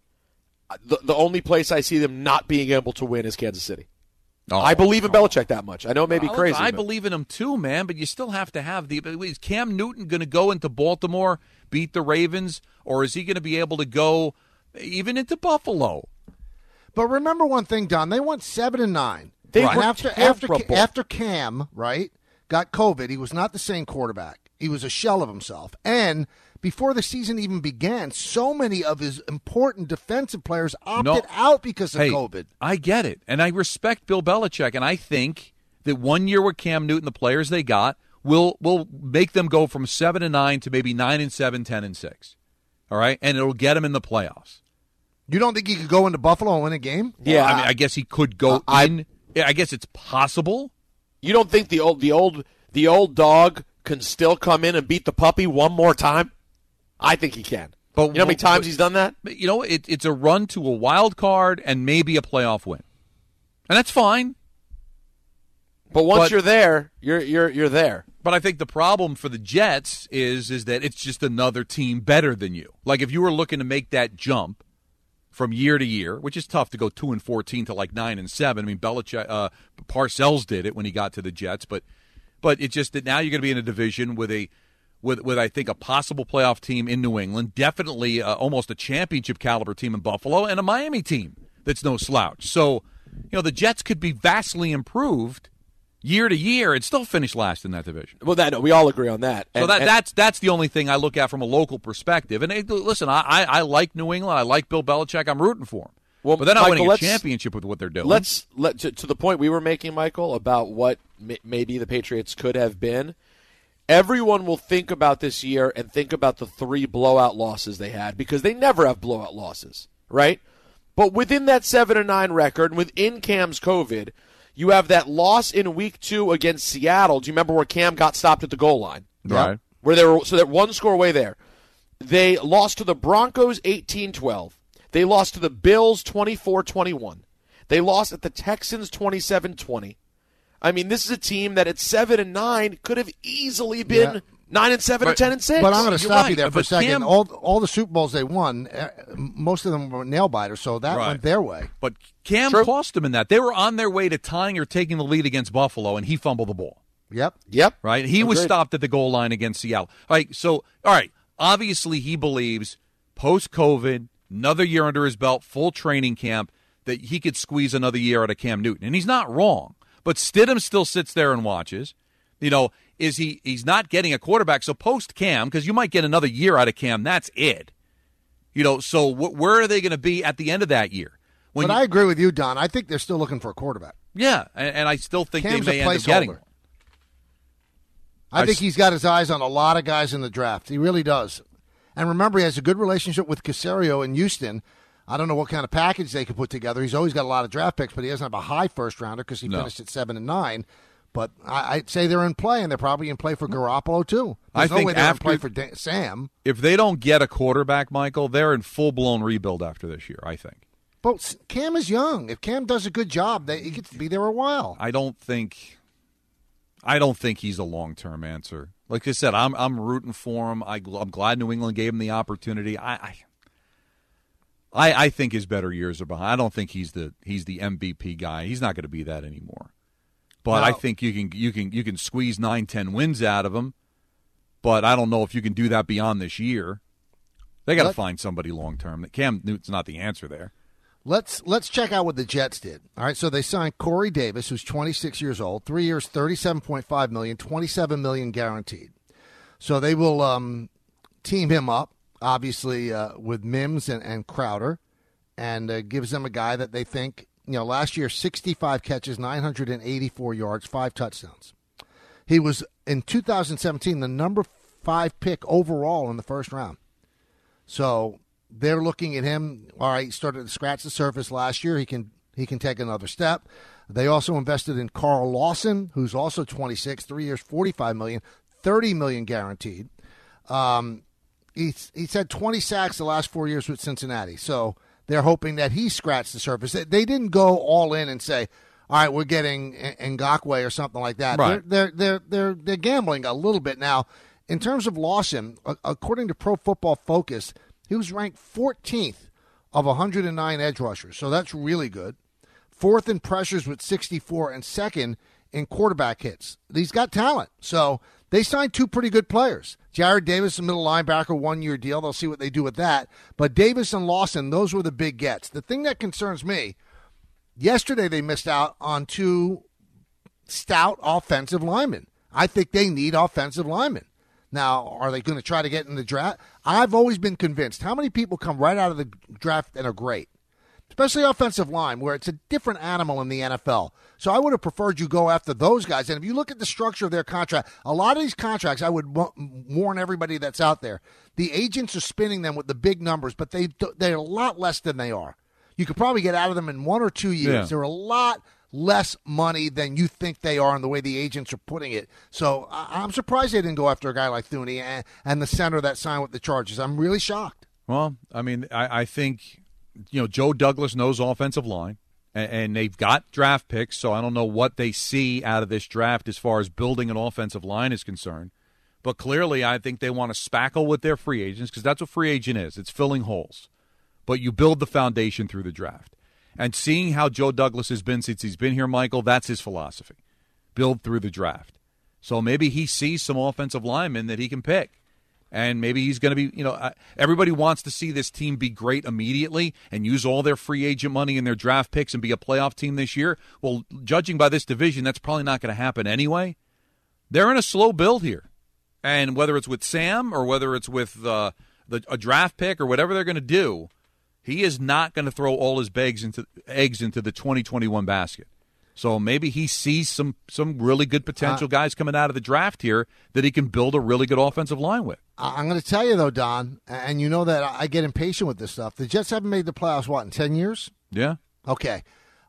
Speaker 6: the only place I see them not being able to win is Kansas City. I believe in Belichick that much. I know it may be crazy.
Speaker 5: I believe in him too, man, but you still have to have is Cam Newton going to go into Baltimore, beat the Ravens, or is he going to be able to go even into Buffalo?
Speaker 4: But remember one thing, Don. They went 7-9.
Speaker 6: They were
Speaker 4: after Cam, right, got COVID, he was not the same quarterback. He was a shell of himself. And before the season even began, so many of his important defensive players opted out because of COVID.
Speaker 5: I get it, and I respect Bill Belichick, and I think that 1 year with Cam Newton, the players they got, will make them go from 7-9 to maybe 9-7, 10-6. All right, and it'll get them in the playoffs.
Speaker 4: You don't think he could go into Buffalo and win a game?
Speaker 6: Yeah,
Speaker 5: well, I guess he could go in. I guess it's possible.
Speaker 6: You don't think the old dog can still come in and beat the puppy one more time? I think he can. But you know how many times he's done that?
Speaker 5: It's a run to a wild card and maybe a playoff win, and that's fine.
Speaker 6: But once you're there, you're there.
Speaker 5: But I think the problem for the Jets is that it's just another team better than you. Like if you were looking to make that jump from year to year, which is tough to go 2-14 to 9-7. I mean, Belichick, Parcells did it when he got to the Jets, but it's just that now you're going to be in a division with with I think, a possible playoff team in New England, definitely almost a championship caliber team in Buffalo, and a Miami team that's no slouch. So, the Jets could be vastly improved year to year and still finish last in that division.
Speaker 6: Well, we all agree on that.
Speaker 5: So that's the only thing I look at from a local perspective. And listen, I like New England. I like Bill Belichick. I'm rooting for him.
Speaker 6: Well,
Speaker 5: but they're not
Speaker 6: Michael,
Speaker 5: winning a championship with what they're doing.
Speaker 6: To the point we were making, Michael, about what maybe the Patriots could have been. Everyone will think about this year and think about the 3 blowout losses they had, because they never have blowout losses, right? But within that 7-9 record, and within Cam's COVID, you have that loss in Week 2 against Seattle. Do you remember where Cam got stopped at the goal line?
Speaker 5: Right.
Speaker 6: Where they were, so that one score away there. They lost to the Broncos 18-12. They lost to the Bills 24-21. They lost at the Texans 27-20. I mean, this is a team that at 7-9 could have easily been 9-7 or 10-6.
Speaker 4: But I'm going to stop you there for a
Speaker 5: But
Speaker 4: second.
Speaker 5: Cam-
Speaker 4: All the Super Bowls they won, most of them were nail biters, so that went their way.
Speaker 5: But Cam cost them in that. They were on their way to tying or taking the lead against Buffalo, and he fumbled the ball.
Speaker 4: Yep.
Speaker 5: Right? He was stopped at the goal line against Seattle. All right, obviously he believes post-COVID, another year under his belt, full training camp, that he could squeeze another year out of Cam Newton. And he's not wrong. But Stidham still sits there and watches. He's not getting a quarterback. So post-Cam, because you might get another year out of Cam, that's it. So where are they going to be at the end of that year?
Speaker 4: I agree with you, Don. I think they're still looking for a quarterback.
Speaker 5: Yeah, and I still think
Speaker 4: Cam's
Speaker 5: they may
Speaker 4: a
Speaker 5: end up getting one.
Speaker 4: I think he's got his eyes on a lot of guys in the draft. He really does. And remember, he has a good relationship with Caserio in Houston. I don't know what kind of package they could put together. He's always got a lot of draft picks, but he doesn't have a high first-rounder because he finished at 7-9. But I'd say they're in play, and they're probably in play for Garoppolo, too. There's no way they're in play for Sam.
Speaker 5: If they don't get a quarterback, Michael, they're in full-blown rebuild after this year, I think.
Speaker 4: But Cam is young. If Cam does a good job, he could be there a while.
Speaker 5: I don't think he's a long-term answer. Like I said, I'm rooting for him. I'm glad New England gave him the opportunity. I think his better years are behind. I don't think he's the MVP guy. He's not going to be that anymore. But I think you can squeeze 9-10 wins out of him. But I don't know if you can do that beyond this year. They got to find somebody long term. Cam Newton's not the answer there.
Speaker 4: Let's check out what the Jets did. All right, so they signed Corey Davis, who's 26 years old, 3 years, $37.5 million, $27 million guaranteed. So they will team him up, obviously, with Mims and Crowder, and gives them a guy that they think, last year 65 catches, 984 yards, 5 touchdowns. He was in 2017 the number 5 pick overall in the first round. So they're looking at him. All right, he started to scratch the surface last year. He can take another step. They also invested in Carl Lawson, who's also 26, 3 years, $45 million, $30 million guaranteed. He's had 20 sacks the last 4 years with Cincinnati. So they're hoping that he scratched the surface. They didn't go all in and say, all right, we're getting Ngakoue or something like that.
Speaker 5: Right.
Speaker 4: They're gambling a little bit now. In terms of Lawson, according to Pro Football Focus, he was ranked 14th of 109 edge rushers, so that's really good. 4th in pressures with 64, and 2nd in quarterback hits. He's got talent, so they signed 2 pretty good players. Jared Davis, a middle linebacker, 1-year deal. They'll see what they do with that. But Davis and Lawson, those were the big gets. The thing that concerns me, yesterday they missed out on 2 stout offensive linemen. I think they need offensive linemen. Now, are they going to try to get in the draft? I've always been convinced. How many people come right out of the draft and are great? Especially offensive line, where it's a different animal in the NFL. So I would have preferred you go after those guys. And if you look at the structure of their contract, a lot of these contracts, I would warn everybody that's out there, the agents are spinning them with the big numbers, but they're a lot less than they are. You could probably get out of them in 1 or 2 years.
Speaker 5: Yeah.
Speaker 4: They're a lot less money than you think they are in the way the agents are putting it. So I'm surprised they didn't go after a guy like Thuney and the center that signed with the Chargers. I'm really shocked.
Speaker 5: Well, I mean, I think, Joe Douglas knows offensive line, and they've got draft picks, so I don't know what they see out of this draft as far as building an offensive line is concerned. But clearly, I think they want to spackle with their free agents, because that's what free agent is. It's filling holes. But you build the foundation through the draft. And seeing how Joe Douglas has been since he's been here, Michael, that's his philosophy. Build through the draft. So maybe he sees some offensive linemen that he can pick. And maybe he's going to be, everybody wants to see this team be great immediately and use all their free agent money and their draft picks and be a playoff team this year. Well, judging by this division, that's probably not going to happen anyway. They're in a slow build here. And whether it's with Sam or whether it's with a draft pick or whatever they're going to do, he is not going to throw all his eggs into the 2021 basket. So maybe he sees some really good potential guys coming out of the draft here that he can build a really good offensive line with.
Speaker 4: I'm going to tell you, though, Don, and you know that I get impatient with this stuff. The Jets haven't made the playoffs, in 10 years?
Speaker 5: Yeah.
Speaker 4: Okay.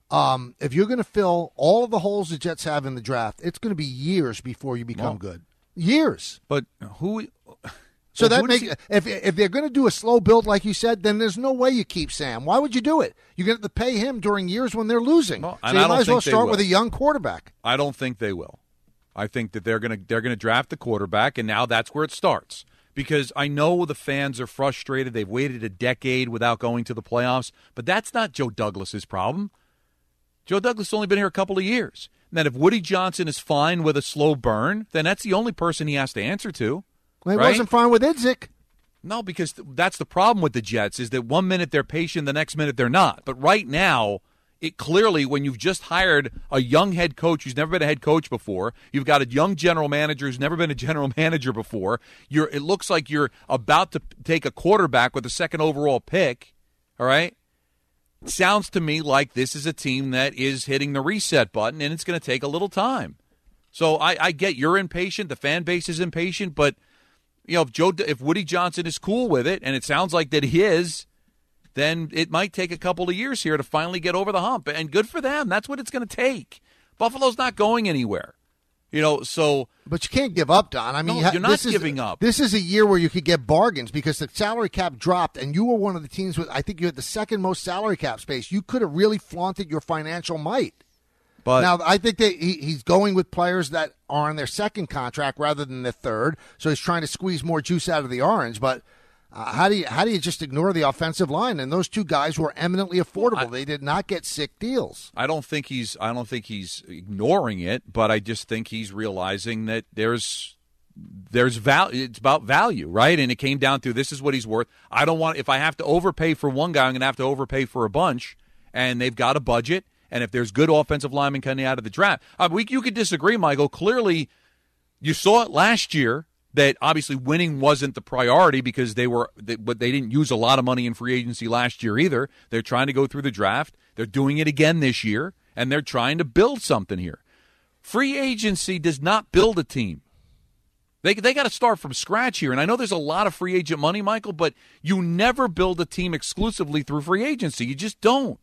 Speaker 4: If you're going to fill all of the holes the Jets have in the draft, it's going to be years before you become good. Years.
Speaker 5: But who...
Speaker 4: So that makes if they're going to do a slow build like you said, then there's no way you keep Sam. Why would you do it? You're going to have to pay him during years when they're losing.
Speaker 5: Well,
Speaker 4: so you might as well start with a young quarterback.
Speaker 5: I don't think they will. I think that they're going to draft the quarterback, and now that's where it starts. Because I know the fans are frustrated. They've waited a decade without going to the playoffs, but that's not Joe Douglas's problem. Joe Douglas has only been here a couple of years. And then if Woody Johnson is fine with a slow burn, then that's the only person he has to answer to.
Speaker 4: Well, he wasn't fine with Idzik.
Speaker 5: No, because that's the problem with the Jets is that 1 minute they're patient, the next minute they're not. But right now, it clearly, when you've just hired a young head coach who's never been a head coach before, you've got a young general manager who's never been a general manager before, it looks like you're about to take a quarterback with a second overall pick, all right? It sounds to me like this is a team that is hitting the reset button, and it's going to take a little time. So I get you're impatient, the fan base is impatient, but if Woody Johnson is cool with it, and it sounds like that he is, then it might take a couple of years here to finally get over the hump. And good for them. That's what it's going to take. Buffalo's not going anywhere.
Speaker 4: But you can't give up, Don. I mean,
Speaker 5: you're not giving up.
Speaker 4: This is a year where you could get bargains because the salary cap dropped, and you were one of the teams with, I think you had the second most salary cap space. You could have really flaunted your financial might. But now, I think that he's going with players that are on their second contract rather than their third, so he's trying to squeeze more juice out of the orange. But how do you just ignore the offensive line? And those two guys were eminently affordable. They did not get sick deals.
Speaker 5: I don't think he's ignoring it, but I just think he's realizing that there's value. It's about value, right? And it came down to this is what he's worth. I don't want if I have to overpay for one guy, I'm going to have to overpay for a bunch, and they've got a budget. And if there's good offensive linemen coming out of the draft, you could disagree, Michael. Clearly, you saw it last year that obviously winning wasn't the priority because but they didn't use a lot of money in free agency last year either. They're trying to go through the draft. They're doing it again this year, and they're trying to build something here. Free agency does not build a team. They got to start from scratch here. And I know there's a lot of free agent money, Michael, but you never build a team exclusively through free agency. You just don't.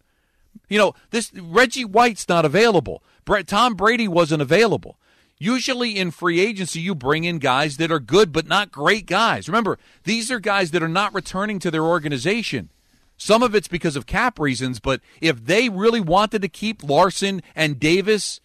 Speaker 5: This Reggie White's not available. Tom Brady wasn't available. Usually in free agency, you bring in guys that are good but not great guys. Remember, these are guys that are not returning to their organization. Some of it's because of cap reasons, but if they really wanted to keep Larson and Davis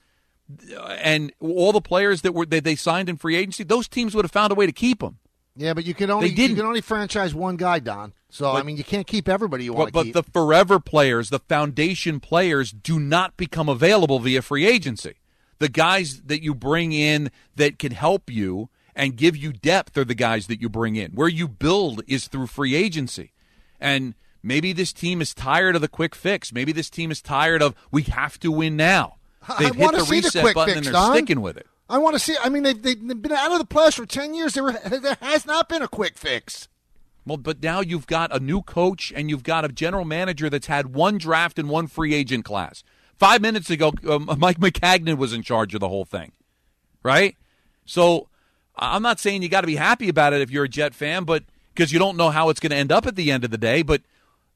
Speaker 5: and all the players that they signed in free agency, those teams would have found a way to keep them.
Speaker 4: Yeah, but you can only franchise one guy, Don. So, you can't keep everybody you want to keep.
Speaker 5: But the forever players, the foundation players, do not become available via free agency. The guys that you bring in that can help you and give you depth are the guys that you bring in. Where you build is through free agency. And maybe this team is tired of the quick fix. Maybe this team is tired of we have to win now. They've hit the reset button and they're sticking with it.
Speaker 4: I want to see. I mean, they've been out of the playoffs for 10 years. There has not been a quick fix.
Speaker 5: Well, but now you've got a new coach and you've got a general manager that's had one draft and one free agent class. 5 minutes ago, Mike Maccagnan was in charge of the whole thing, right? So I'm not saying you got to be happy about it if you're a Jet fan, but because you don't know how it's going to end up at the end of the day. But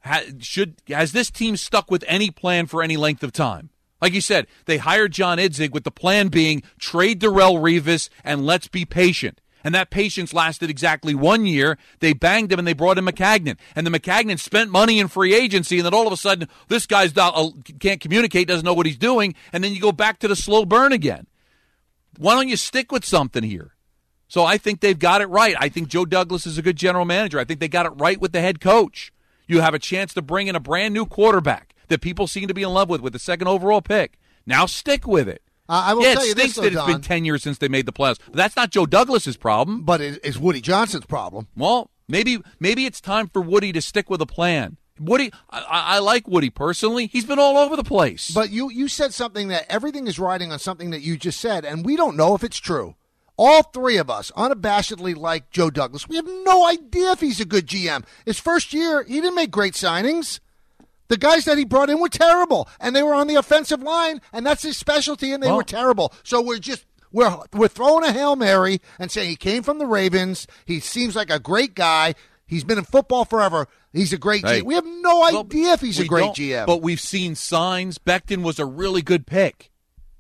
Speaker 5: has this team stuck with any plan for any length of time? Like you said, they hired John Idzik with the plan being trade Darrelle Revis and let's be patient. And that patience lasted exactly 1 year. They banged him and they brought in Maccagnan. And the Maccagnan spent money in free agency, and then all of a sudden, this guy's can't communicate, doesn't know what he's doing, and then you go back to the slow burn again. Why don't you stick with something here? So I think they've got it right. I think Joe Douglas is a good general manager. I think they got it right with the head coach. You have a chance to bring in a brand new quarterback that people seem to be in love with the second overall pick. Now stick with it.
Speaker 4: I will tell you this,
Speaker 5: it stinks that it's been 10 years since they made the playoffs. But that's not Joe Douglas's problem.
Speaker 4: But it's Woody Johnson's problem.
Speaker 5: Well, maybe it's time for Woody to stick with a plan. Woody, I like Woody personally. He's been all over the place.
Speaker 4: But you said something that everything is riding on something that you just said, and we don't know if it's true. All three of us unabashedly like Joe Douglas. We have no idea if he's a good GM. His first year, he didn't make great signings. The guys that he brought in were terrible, and they were on the offensive line, and that's his specialty, and they were terrible. So we're throwing a Hail Mary and saying he came from the Ravens. He seems like a great guy. He's been in football forever. He's a great GM. We have no idea if he's a great GM.
Speaker 5: But we've seen signs. Becton was a really good pick.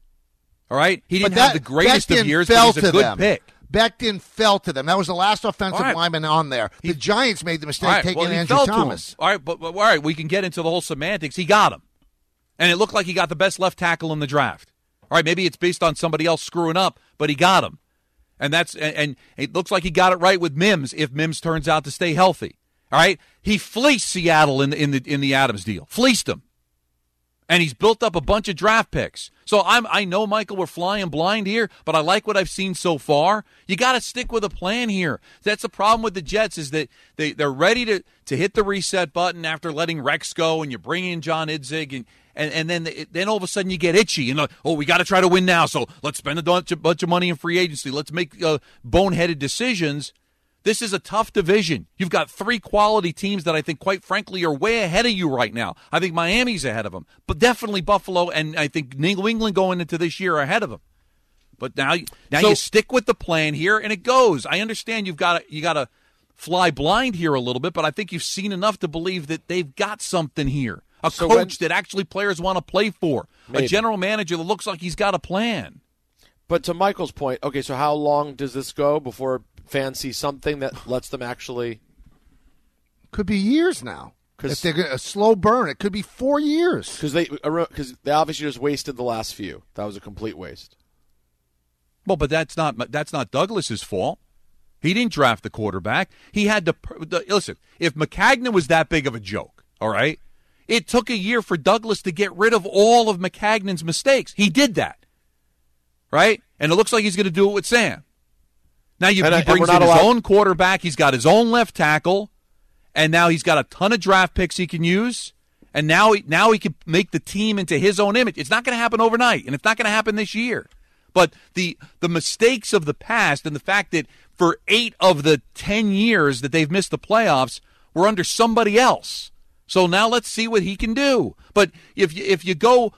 Speaker 5: All right? He didn't have the greatest of years, but he's a good pick.
Speaker 4: Becton fell to them. That was the last offensive lineman on there. The Giants made the mistake taking Andrew Thomas.
Speaker 5: All right, we can get into the whole semantics. He got him. And it looked like he got the best left tackle in the draft. All right, maybe it's based on somebody else screwing up, but he got him. And it looks like he got it right with Mims if Mims turns out to stay healthy. All right? He fleeced Seattle in the Adams deal. Fleeced them. And he's built up a bunch of draft picks. So I know, Michael, we're flying blind here, but I like what I've seen so far. You got to stick with a plan here. That's the problem with the Jets is that they're ready to hit the reset button after letting Rex go, and you bring in John Idzig, and then all of a sudden you get itchy. And we got to try to win now, so let's spend a bunch of money in free agency. Let's make boneheaded decisions. This is a tough division. You've got three quality teams that I think, quite frankly, are way ahead of you right now. I think Miami's ahead of them, but definitely Buffalo and I think New England going into this year are ahead of them. But now you stick with the plan here, and it goes. I understand you got to fly blind here a little bit, but I think you've seen enough to believe that they've got something here. A coach that actually players want to play for. Maybe. A general manager that looks like he's got a plan.
Speaker 6: But to Michael's point, okay, so how long does this go before fans see something that lets them actually?
Speaker 4: Could be years now. If they're a slow burn, it could be 4 years.
Speaker 6: Because they obviously just wasted the last few. That was a complete waste.
Speaker 5: Well, but that's not Douglas's fault. He didn't draft the quarterback. He had to listen. If Maccagnan was that big of a joke, all right, it took a year for Douglas to get rid of all of Maccagnan's mistakes. He did that, right? And it looks like he's going to do it with Sam. Now he brings in his own quarterback. He's got his own left tackle, and now he's got a ton of draft picks he can use. And now he can make the team into his own image. It's not going to happen overnight, and it's not going to happen this year. But the mistakes of the past and the fact that for 8 of the 10 years that they've missed the playoffs were under somebody else. So now let's see what he can do. But if you go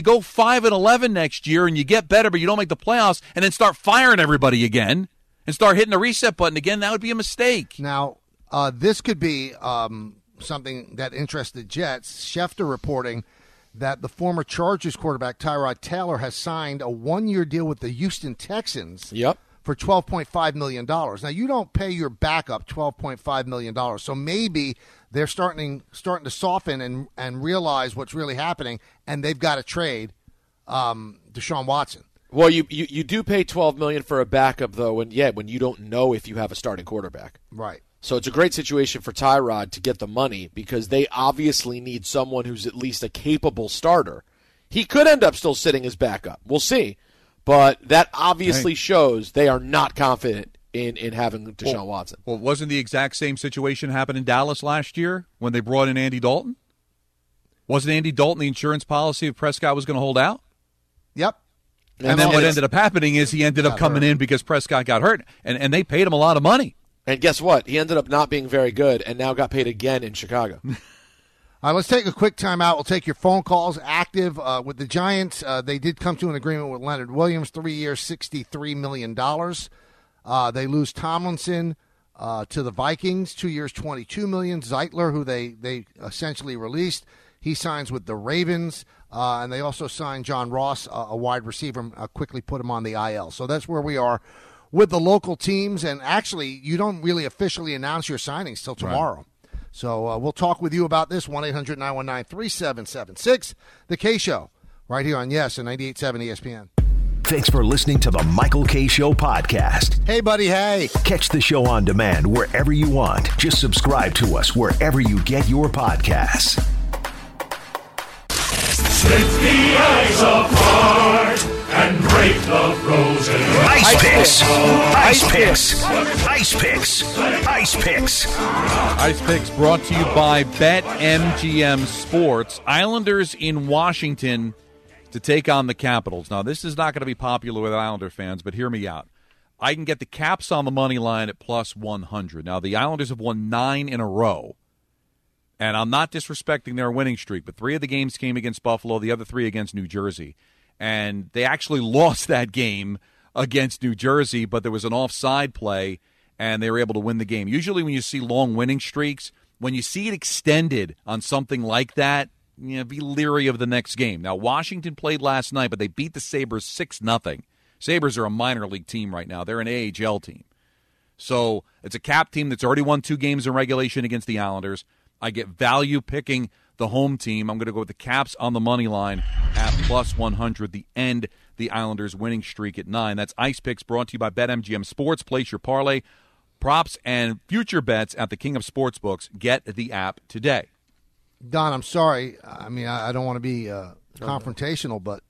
Speaker 5: 5-11 next year and you get better, but you don't make the playoffs, and then start firing everybody again and start hitting the reset button again, that would be a mistake.
Speaker 4: Now, this could be something that interests the Jets. Schefter reporting that the former Chargers quarterback Tyrod Taylor has signed a 1-year deal with the Houston Texans.
Speaker 6: Yep.
Speaker 4: For $12.5 million. Now, you don't pay your backup $12.5 million, so maybe they're starting to soften and realize what's really happening, and they've got to trade Deshaun Watson.
Speaker 6: Well, you do pay $12 million for a backup, though, when you don't know if you have a starting quarterback.
Speaker 4: Right.
Speaker 6: So it's a great situation for Tyrod to get the money because they obviously need someone who's at least a capable starter. He could end up still sitting as backup. We'll see. But that obviously shows they are not confident in having Deshaun Watson.
Speaker 5: Well, wasn't the exact same situation happen in Dallas last year when they brought in Andy Dalton? Wasn't Andy Dalton the insurance policy if Prescott was going to hold out?
Speaker 4: Yep.
Speaker 5: And then what ended up happening is he ended up coming in because Prescott got hurt, and they paid him a lot of money.
Speaker 6: And guess what? He ended up not being very good and now got paid again in Chicago.
Speaker 4: All right, let's take a quick timeout. We'll take your phone calls. Active with the Giants. They did come to an agreement with Leonard Williams, 3 years, $63 million. They lose Tomlinson to the Vikings, 2 years, $22 million. Zeitler, who they essentially released, he signs with the Ravens. And they also signed John Ross, a wide receiver, quickly put him on the IL. So that's where we are with the local teams. And actually, you don't really officially announce your signings till tomorrow. Right. So we'll talk with you about this, 1-800-919-3776, The K Show, right here on Yes and 98.7 ESPN.
Speaker 1: Thanks for listening to the Michael K Show podcast.
Speaker 4: Hey, buddy, hey.
Speaker 1: Catch the show on demand wherever you want. Just subscribe to us wherever you get your podcasts.
Speaker 9: Split the ice apart. and break the frozen.
Speaker 1: Ice Picks. Ice Picks. Ice Picks. Ice Picks.
Speaker 5: Ice Picks brought to you by BetMGM Sports. Islanders in Washington to take on the Capitals. Now, this is not going to be popular with Islander fans, but hear me out. I can get the Caps on the money line at plus 100. Now, the Islanders have won 9 in a row, and I'm not disrespecting their winning streak, but 3 of the games came against Buffalo, the other 3 against New Jersey. And they actually lost that game against New Jersey, but there was an offside play, and they were able to win the game. Usually when you see long winning streaks, when you see it extended on something like that, be leery of the next game. Now, Washington played last night, but they beat the Sabres 6-0. Sabres are a minor league team right now. They're an AHL team. So it's a Cap team that's already won 2 games in regulation against the Islanders. I get value picking the home team. I'm going to go with the Caps on the money line at plus 100, the end the Islanders winning streak at 9. That's Ice Picks brought to you by BetMGM Sports. Place your parlay, props, and future bets at the King of Sportsbooks. Get the app today.
Speaker 4: Don, I'm sorry. I mean, I don't want to be confrontational, but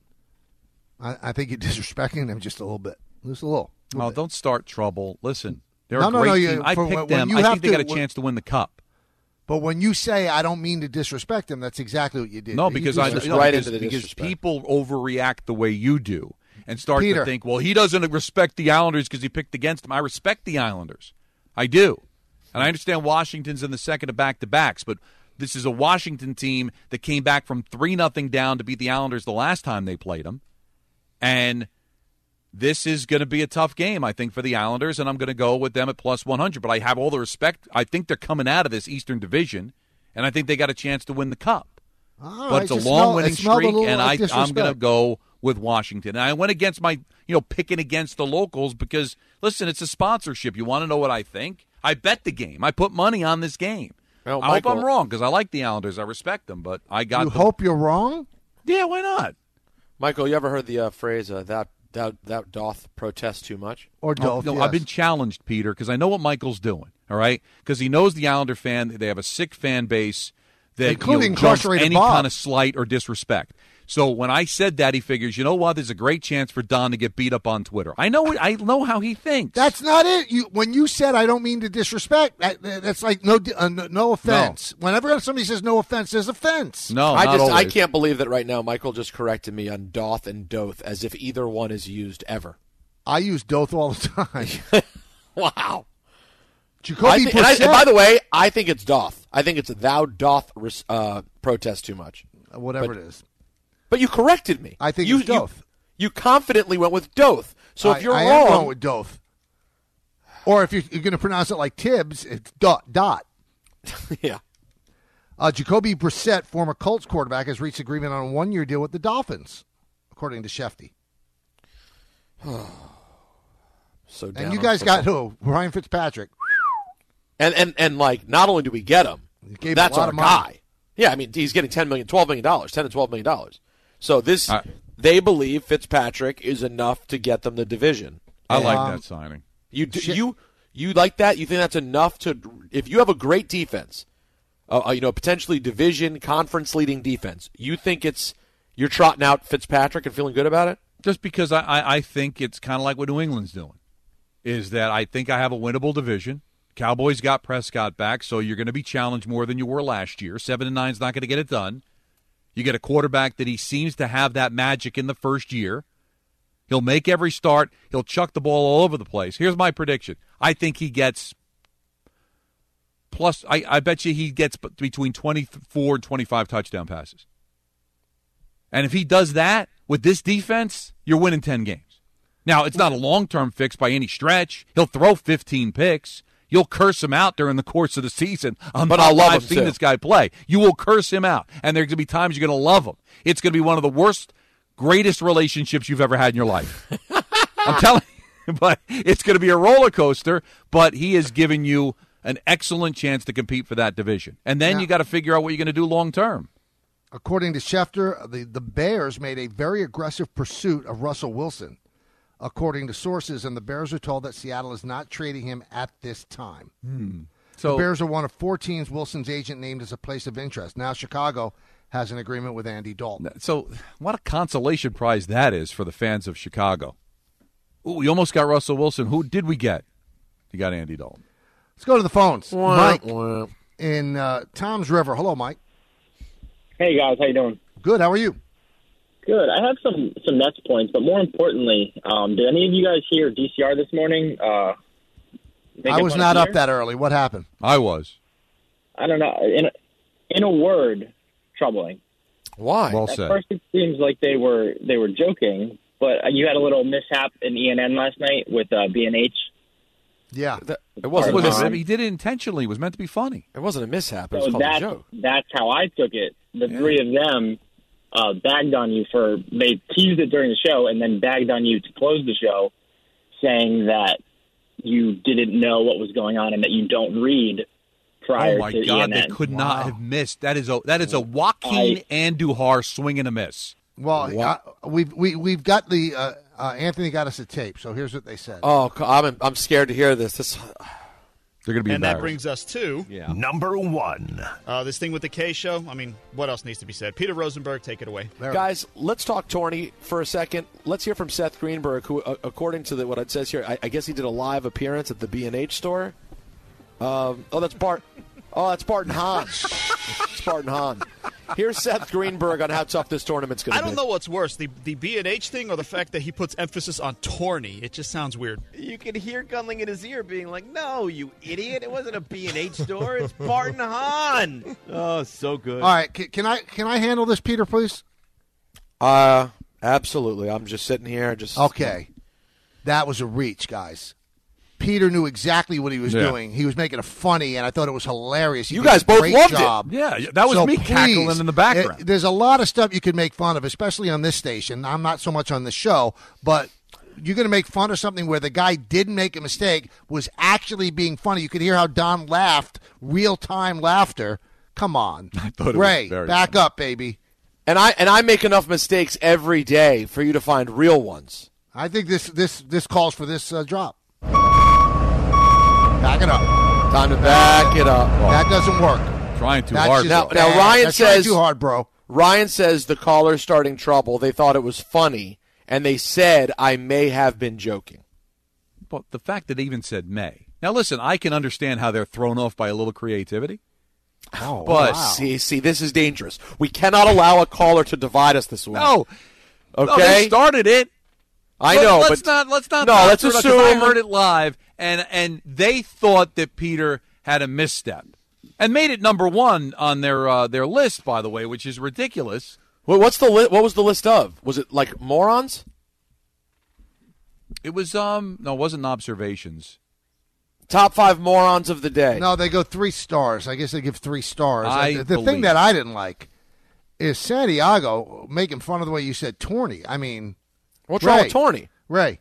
Speaker 4: I think you're disrespecting them just a little bit. Just a little bit.
Speaker 5: Don't start trouble. Listen, they're
Speaker 4: No,
Speaker 5: a
Speaker 4: no,
Speaker 5: great
Speaker 4: no,
Speaker 5: team. I
Speaker 4: for-
Speaker 5: picked
Speaker 4: when
Speaker 5: them.
Speaker 4: you
Speaker 5: I
Speaker 4: have
Speaker 5: think they
Speaker 4: to-
Speaker 5: got a chance to win the Cup.
Speaker 4: But when you say I don't mean to disrespect them, that's exactly what you did.
Speaker 5: No,
Speaker 4: You
Speaker 5: because
Speaker 4: just-
Speaker 5: because people overreact the way you do and start
Speaker 4: Peter.
Speaker 5: to think, well, he doesn't respect the Islanders because he picked against them. I respect the Islanders. I do. And I understand Washington's in the second of back-to-backs, but this is a Washington team that came back from 3-0 down to beat the Islanders the last time they played them. And this is going to be a tough game, I think, for the Islanders, and I'm going to go with them at plus 100. But I have all the respect. I think they're coming out of this Eastern Division, and I think they got a chance to win the Cup.
Speaker 4: All
Speaker 5: But
Speaker 4: right,
Speaker 5: it's a
Speaker 4: just
Speaker 5: long winning
Speaker 4: it smelled a
Speaker 5: streak,
Speaker 4: little
Speaker 5: and
Speaker 4: like
Speaker 5: I'm going to
Speaker 4: disrespect.
Speaker 5: go with Washington. And I went against my, picking against the locals because, listen, it's a sponsorship. You want to know what I think? I bet the game. I put money on this game.
Speaker 6: Well,
Speaker 5: I hope I'm wrong because I like the Islanders. I respect them, but I got
Speaker 4: You hope you're wrong?
Speaker 5: Yeah, why not?
Speaker 6: Michael, you ever heard the phrase, that doth protest too much?
Speaker 4: Or doth,
Speaker 5: No,
Speaker 4: yes.
Speaker 5: I've been challenged, Peter, because I know what Michael's doing, all right? Because he knows the Islander fan, they have a sick fan base that
Speaker 4: Including
Speaker 5: jumps
Speaker 4: incarcerated
Speaker 5: any
Speaker 4: Bob.
Speaker 5: kind of slight or disrespect. So when I said that, he figures, you know what, there's a great chance for Don to get beat up on Twitter. I know how he thinks.
Speaker 4: That's not it. When you said I don't mean to disrespect, that's like no offense. Whenever somebody says no offense, there's offense.
Speaker 5: No,
Speaker 6: I
Speaker 5: not always.
Speaker 6: can't believe that right now Michael just corrected me on doth and doth as if either one is used ever.
Speaker 4: I use doth all the time.
Speaker 6: Wow.
Speaker 4: Jacoby
Speaker 6: and
Speaker 4: Brissett.
Speaker 6: by the way, I think it's doth. I think it's thou doth protest too much.
Speaker 4: Whatever it is.
Speaker 6: But you corrected me.
Speaker 4: I think
Speaker 6: you,
Speaker 4: it's doth.
Speaker 6: You confidently went with doth. So if you're
Speaker 4: I
Speaker 6: wrong,
Speaker 4: am going with doth. Or if you're going to pronounce it like Tibbs, it's dot.
Speaker 6: yeah.
Speaker 4: Jacoby Brissett, former Colts quarterback, has reached agreement on a 1-year deal with the Dolphins, according to Shefty.
Speaker 6: So down
Speaker 4: And you
Speaker 6: on
Speaker 4: guys got
Speaker 6: football.
Speaker 4: who? Ryan Fitzpatrick.
Speaker 6: And like, not only do we get him,
Speaker 4: gave
Speaker 6: that's
Speaker 4: a lot
Speaker 6: our
Speaker 4: of money.
Speaker 6: guy. Yeah, I mean, he's getting $10 to $12 million. So this, they believe Fitzpatrick is enough to get them the division.
Speaker 5: I like that signing.
Speaker 6: You like that? You think that's enough to, if you have a great defense, potentially division, conference leading defense, you think you're trotting out Fitzpatrick and feeling good about it?
Speaker 5: Just because I think it's kind of like what New England's doing, is that I think I have a winnable division. Cowboys got Prescott back, so you're going to be challenged more than you were last year. 7-9 is not going to get it done. You get a quarterback that he seems to have that magic in the first year. He'll make every start. He'll chuck the ball all over the place. Here's my prediction. I think he gets plus. I bet you he gets between 24 and 25 touchdown passes. And if he does that with this defense, you're winning 10 games. Now, it's not a long-term fix by any stretch. He'll throw 15 picks. You'll curse him out during the course of the season.
Speaker 6: But I'll love him,
Speaker 5: I've seen
Speaker 6: too.
Speaker 5: this guy play. You will curse him out, and there's going to be times you're going to love him. It's going to be one of the worst, greatest relationships you've ever had in your life. I'm telling you, but it's going to be a roller coaster, but he has given you an excellent chance to compete for that division. And then you got to figure out what you're going to do long-term.
Speaker 4: According to Schefter, the Bears made a very aggressive pursuit of Russell Wilson, according to sources, and the Bears are told that Seattle is not trading him at this time.
Speaker 5: So
Speaker 4: the Bears are one of 4 teams Wilson's agent named as a place of interest. Now Chicago has an agreement with Andy Dalton.
Speaker 5: So what a consolation prize that is for the fans of Chicago. Ooh, we almost got Russell Wilson. Who did we get? You got Andy Dalton.
Speaker 4: Let's go to the phones. Mike in Toms River. Hello, Mike.
Speaker 11: Hey, guys. How you doing?
Speaker 4: Good. How are you?
Speaker 11: Good. I have some Nets points, but more importantly, did any of you guys hear DCR this morning?
Speaker 4: I was not up that early. What happened?
Speaker 5: I was.
Speaker 11: I don't know. In a word, troubling.
Speaker 6: Why?
Speaker 5: Well
Speaker 11: At
Speaker 5: said.
Speaker 11: first, it seems like they were joking, but you had a little mishap in ENN last night with B&H.
Speaker 4: Yeah.
Speaker 6: It wasn't.
Speaker 5: He did it intentionally. It was meant to be funny.
Speaker 6: It wasn't a mishap. It was
Speaker 11: So
Speaker 6: called a joke.
Speaker 11: that's how I took it. The three of them bagged on you they teased it during the show and then bagged on you to close the show, saying that you didn't know what was going on and that you don't read prior to
Speaker 5: Oh, my God.
Speaker 11: ENN.
Speaker 5: They could not have missed. That is a Joaquin Andujar swing and a miss.
Speaker 4: Well, we've got the Anthony got us a tape, so here's what they said.
Speaker 6: Oh, I'm scared to hear this.
Speaker 5: They're going to be
Speaker 12: And that
Speaker 5: embarrassed.
Speaker 12: brings us to
Speaker 1: Number 1.
Speaker 12: this thing with the K show. I mean, what else needs to be said? Peter Rosenberg, take it away.
Speaker 6: Guys, let's talk Torney for a second. Let's hear from Seth Greenberg, who, according to what it says here, I guess he did a live appearance at the B&H store. That's Barton Hahn. It's Barton Hahn. Here's Seth Greenberg on how tough this tournament's going to be.
Speaker 12: I don't know what's worse, the B&H thing or the fact that he puts emphasis on Torney. It just sounds weird.
Speaker 13: You could hear Gunling in his ear being like, no, you idiot. It wasn't a B&H store. It's Barton Hahn. Oh, so good.
Speaker 4: All right, can I handle this, Peter, please?
Speaker 6: Absolutely. I'm just sitting here.
Speaker 4: Okay. That was a reach, guys. Peter knew exactly what he was doing. He was making it funny, and I thought it was hilarious. He
Speaker 6: You
Speaker 4: did
Speaker 6: guys
Speaker 4: a
Speaker 6: both
Speaker 4: great
Speaker 6: loved
Speaker 4: job.
Speaker 6: it.
Speaker 5: Yeah, that was me cackling in the background.
Speaker 4: There's a lot of stuff you could make fun of, especially on this station. I'm not so much on the show, but you're going to make fun of something where the guy didn't make a mistake, was actually being funny. You could hear how Don laughed, real-time laughter. Come on.
Speaker 5: I thought it
Speaker 4: Ray,
Speaker 5: was very
Speaker 4: back
Speaker 5: funny.
Speaker 4: up, baby.
Speaker 6: And I make enough mistakes every day for you to find real ones.
Speaker 4: I think this calls for this drop. Back it up.
Speaker 6: Time to back it up.
Speaker 4: That doesn't work.
Speaker 5: Trying too
Speaker 4: That's
Speaker 5: hard.
Speaker 4: just
Speaker 6: Now
Speaker 4: bad.
Speaker 6: Ryan
Speaker 4: That's trying
Speaker 6: says
Speaker 4: too hard, bro.
Speaker 6: Ryan says the caller's starting trouble. They thought it was funny, and they said I may have been joking.
Speaker 5: But the fact that they even said may. Now, listen, I can understand how they're thrown off by a little creativity.
Speaker 4: Oh,
Speaker 5: But
Speaker 6: See, this is dangerous. We cannot allow a caller to divide us this way.
Speaker 5: no,
Speaker 6: okay.
Speaker 5: no, they started it.
Speaker 6: I know,
Speaker 5: let's
Speaker 6: but
Speaker 5: not.
Speaker 6: No, let's
Speaker 5: because
Speaker 6: assume
Speaker 5: I heard it live, and they thought that Peter had a misstep, and made it number one on their list, by the way, which is ridiculous.
Speaker 6: What was the list of? Was it like morons?
Speaker 5: It was no, it wasn't observations.
Speaker 6: Top 5 morons of the day.
Speaker 4: No, they go 3 stars. I guess they give 3 stars. The thing
Speaker 5: believe.
Speaker 4: that I didn't like is Santiago making fun of the way you said Torney. I mean,
Speaker 6: What's wrong with Torney?
Speaker 4: Ray,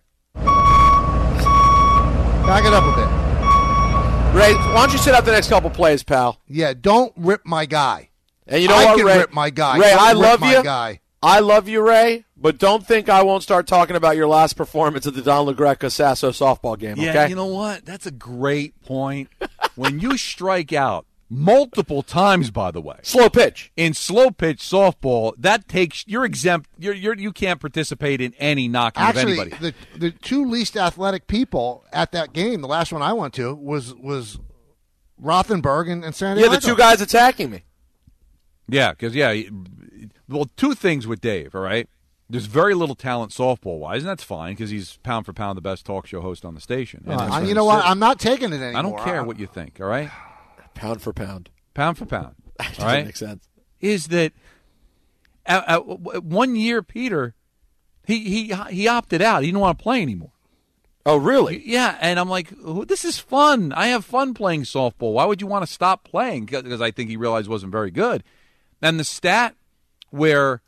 Speaker 4: back it up a bit.
Speaker 6: Ray, why don't you sit out the next couple plays, pal?
Speaker 4: Yeah, don't rip my guy.
Speaker 6: And you know
Speaker 4: I
Speaker 6: what,
Speaker 4: can
Speaker 6: Ray?
Speaker 4: rip my guy.
Speaker 6: Ray,
Speaker 4: Don't
Speaker 6: I
Speaker 4: rip
Speaker 6: love
Speaker 4: my
Speaker 6: you.
Speaker 4: Guy.
Speaker 6: I love you, Ray, but don't think I won't start talking about your last performance at the Don LaGreca Sasso softball game,
Speaker 5: Yeah,
Speaker 6: okay?
Speaker 5: you know what? That's a great point. When you strike out multiple times, by the way,
Speaker 6: slow pitch
Speaker 5: in slow pitch softball, that takes you're exempt. You can't participate in any knocking
Speaker 4: Actually,
Speaker 5: of anybody.
Speaker 4: the 2 least athletic people at that game, the last one I went to, was Rothenberg and Santiago.
Speaker 6: Yeah, the 2 guys attacking me.
Speaker 5: Yeah, because well, 2 things with Dave. All right, there's very little talent softball wise, and that's fine because he's pound for pound the best talk show host on the station. And
Speaker 4: you know what? I'm not taking it anymore.
Speaker 5: I don't care what you think. All right,
Speaker 6: pound for pound.
Speaker 5: Pound for pound. All
Speaker 6: Doesn't
Speaker 5: right,
Speaker 6: make sense.
Speaker 5: Is that 1 year, Peter? He opted out. He didn't want to play anymore.
Speaker 6: Oh, really?
Speaker 5: Yeah, and I'm like, this is fun. I have fun playing softball. Why would you want to stop playing? Because I think he realized it wasn't very good. And the stat where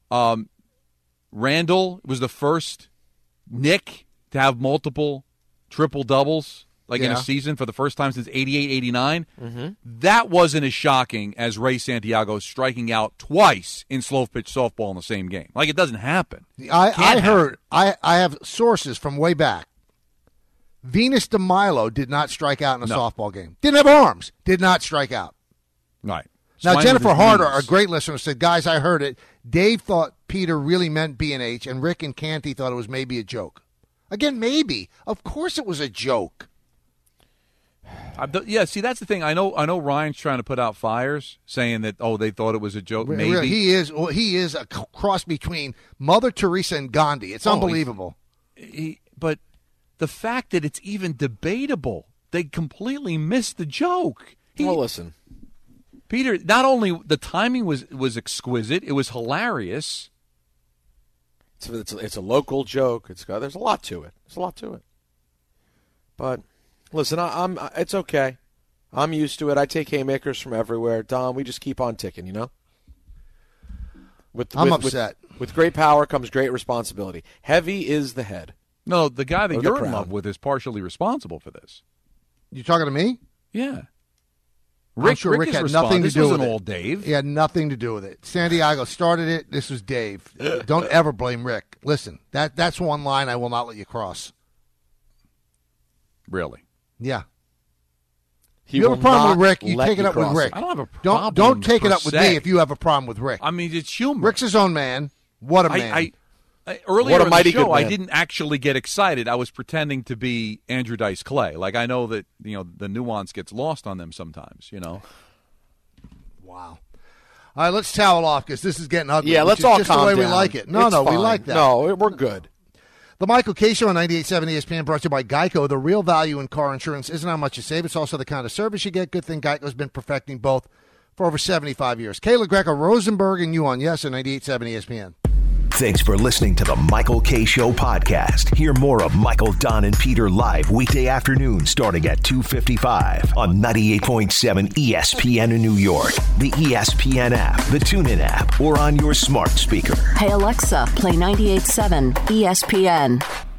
Speaker 5: Randall was the first Nick to have multiple triple doubles in a season for the first time since 88-89, that wasn't as shocking as Ray Santiago striking out twice in slow pitch softball in the same game. Like, it doesn't happen.
Speaker 4: I heard. I have sources from way back. Venus DeMilo did not strike out in a softball game. Didn't have arms. Did not strike out.
Speaker 5: Right.
Speaker 4: Now,
Speaker 5: Swine
Speaker 4: Jennifer
Speaker 5: with his
Speaker 4: Harder,
Speaker 5: knees.
Speaker 4: a great listener, said, guys, I heard it. Dave thought Peter really meant B&H, and Rick and Canty thought it was maybe a joke. Again, maybe. Of course it was a joke.
Speaker 5: Yeah, see, that's the thing. I know Ryan's trying to put out fires, saying that, they thought it was a joke. Maybe.
Speaker 4: He is a cross between Mother Teresa and Gandhi. It's unbelievable.
Speaker 5: But the fact that it's even debatable, they completely missed the joke.
Speaker 6: Listen.
Speaker 5: Peter, not only the timing was exquisite, it was hilarious.
Speaker 6: It's a local joke. There's a lot to it. But listen, it's okay. I'm used to it. I take haymakers from everywhere. Don, we just keep on ticking, you know?
Speaker 4: I'm upset.
Speaker 6: With great power comes great responsibility. Heavy is the head.
Speaker 5: No, the guy that
Speaker 6: Or the
Speaker 5: you're in
Speaker 6: crown.
Speaker 5: love with is partially responsible for this.
Speaker 4: You talking to me?
Speaker 5: Yeah.
Speaker 4: I'm sure Rick had nothing to do with it.
Speaker 5: This wasn't all Dave.
Speaker 4: He had nothing to do with it. Santiago started it. This was Dave. Don't ever blame Rick. Listen, that's one line I will not let you cross.
Speaker 5: Really?
Speaker 4: Yeah.
Speaker 6: He
Speaker 4: you have a
Speaker 6: will
Speaker 4: problem
Speaker 6: not
Speaker 4: with Rick, you
Speaker 6: let
Speaker 4: take it
Speaker 6: you
Speaker 4: up with
Speaker 6: cross
Speaker 4: Rick.
Speaker 6: it.
Speaker 5: I don't have a problem.
Speaker 4: Don't take it
Speaker 5: per
Speaker 4: up with
Speaker 5: se.
Speaker 4: me if you have a problem with Rick.
Speaker 5: I mean, it's humor.
Speaker 4: Rick's his own man. What a man.
Speaker 5: I earlier
Speaker 6: What a
Speaker 5: in
Speaker 6: mighty
Speaker 5: the show,
Speaker 6: good
Speaker 5: I
Speaker 6: man.
Speaker 5: didn't actually get excited. I was pretending to be Andrew Dice Clay. Like, I know that, the nuance gets lost on them sometimes,
Speaker 4: Wow. All right, let's towel off because this is getting ugly.
Speaker 6: Yeah,
Speaker 4: which
Speaker 6: let's
Speaker 4: is
Speaker 6: all
Speaker 4: just
Speaker 6: calm
Speaker 4: the way we
Speaker 6: down.
Speaker 4: like it. No,
Speaker 6: It's
Speaker 4: we
Speaker 6: fine.
Speaker 4: like that.
Speaker 6: No, we're good.
Speaker 4: The Michael K. Show on 98.7 ESPN brought to you by Geico. The real value in car insurance isn't how much you save. It's also the kind of service you get. Good thing Geico's been perfecting both for over 75 years. Kayla Greco, Rosenberg, and you on Yes on 98.7 ESPN.
Speaker 1: Thanks for listening to the Michael K. Show podcast. Hear more of Michael, Don, and Peter live weekday afternoons starting at 2:55 on 98.7 ESPN in New York, the ESPN app, the TuneIn app, or on your smart speaker.
Speaker 2: Hey, Alexa, play 98.7 ESPN.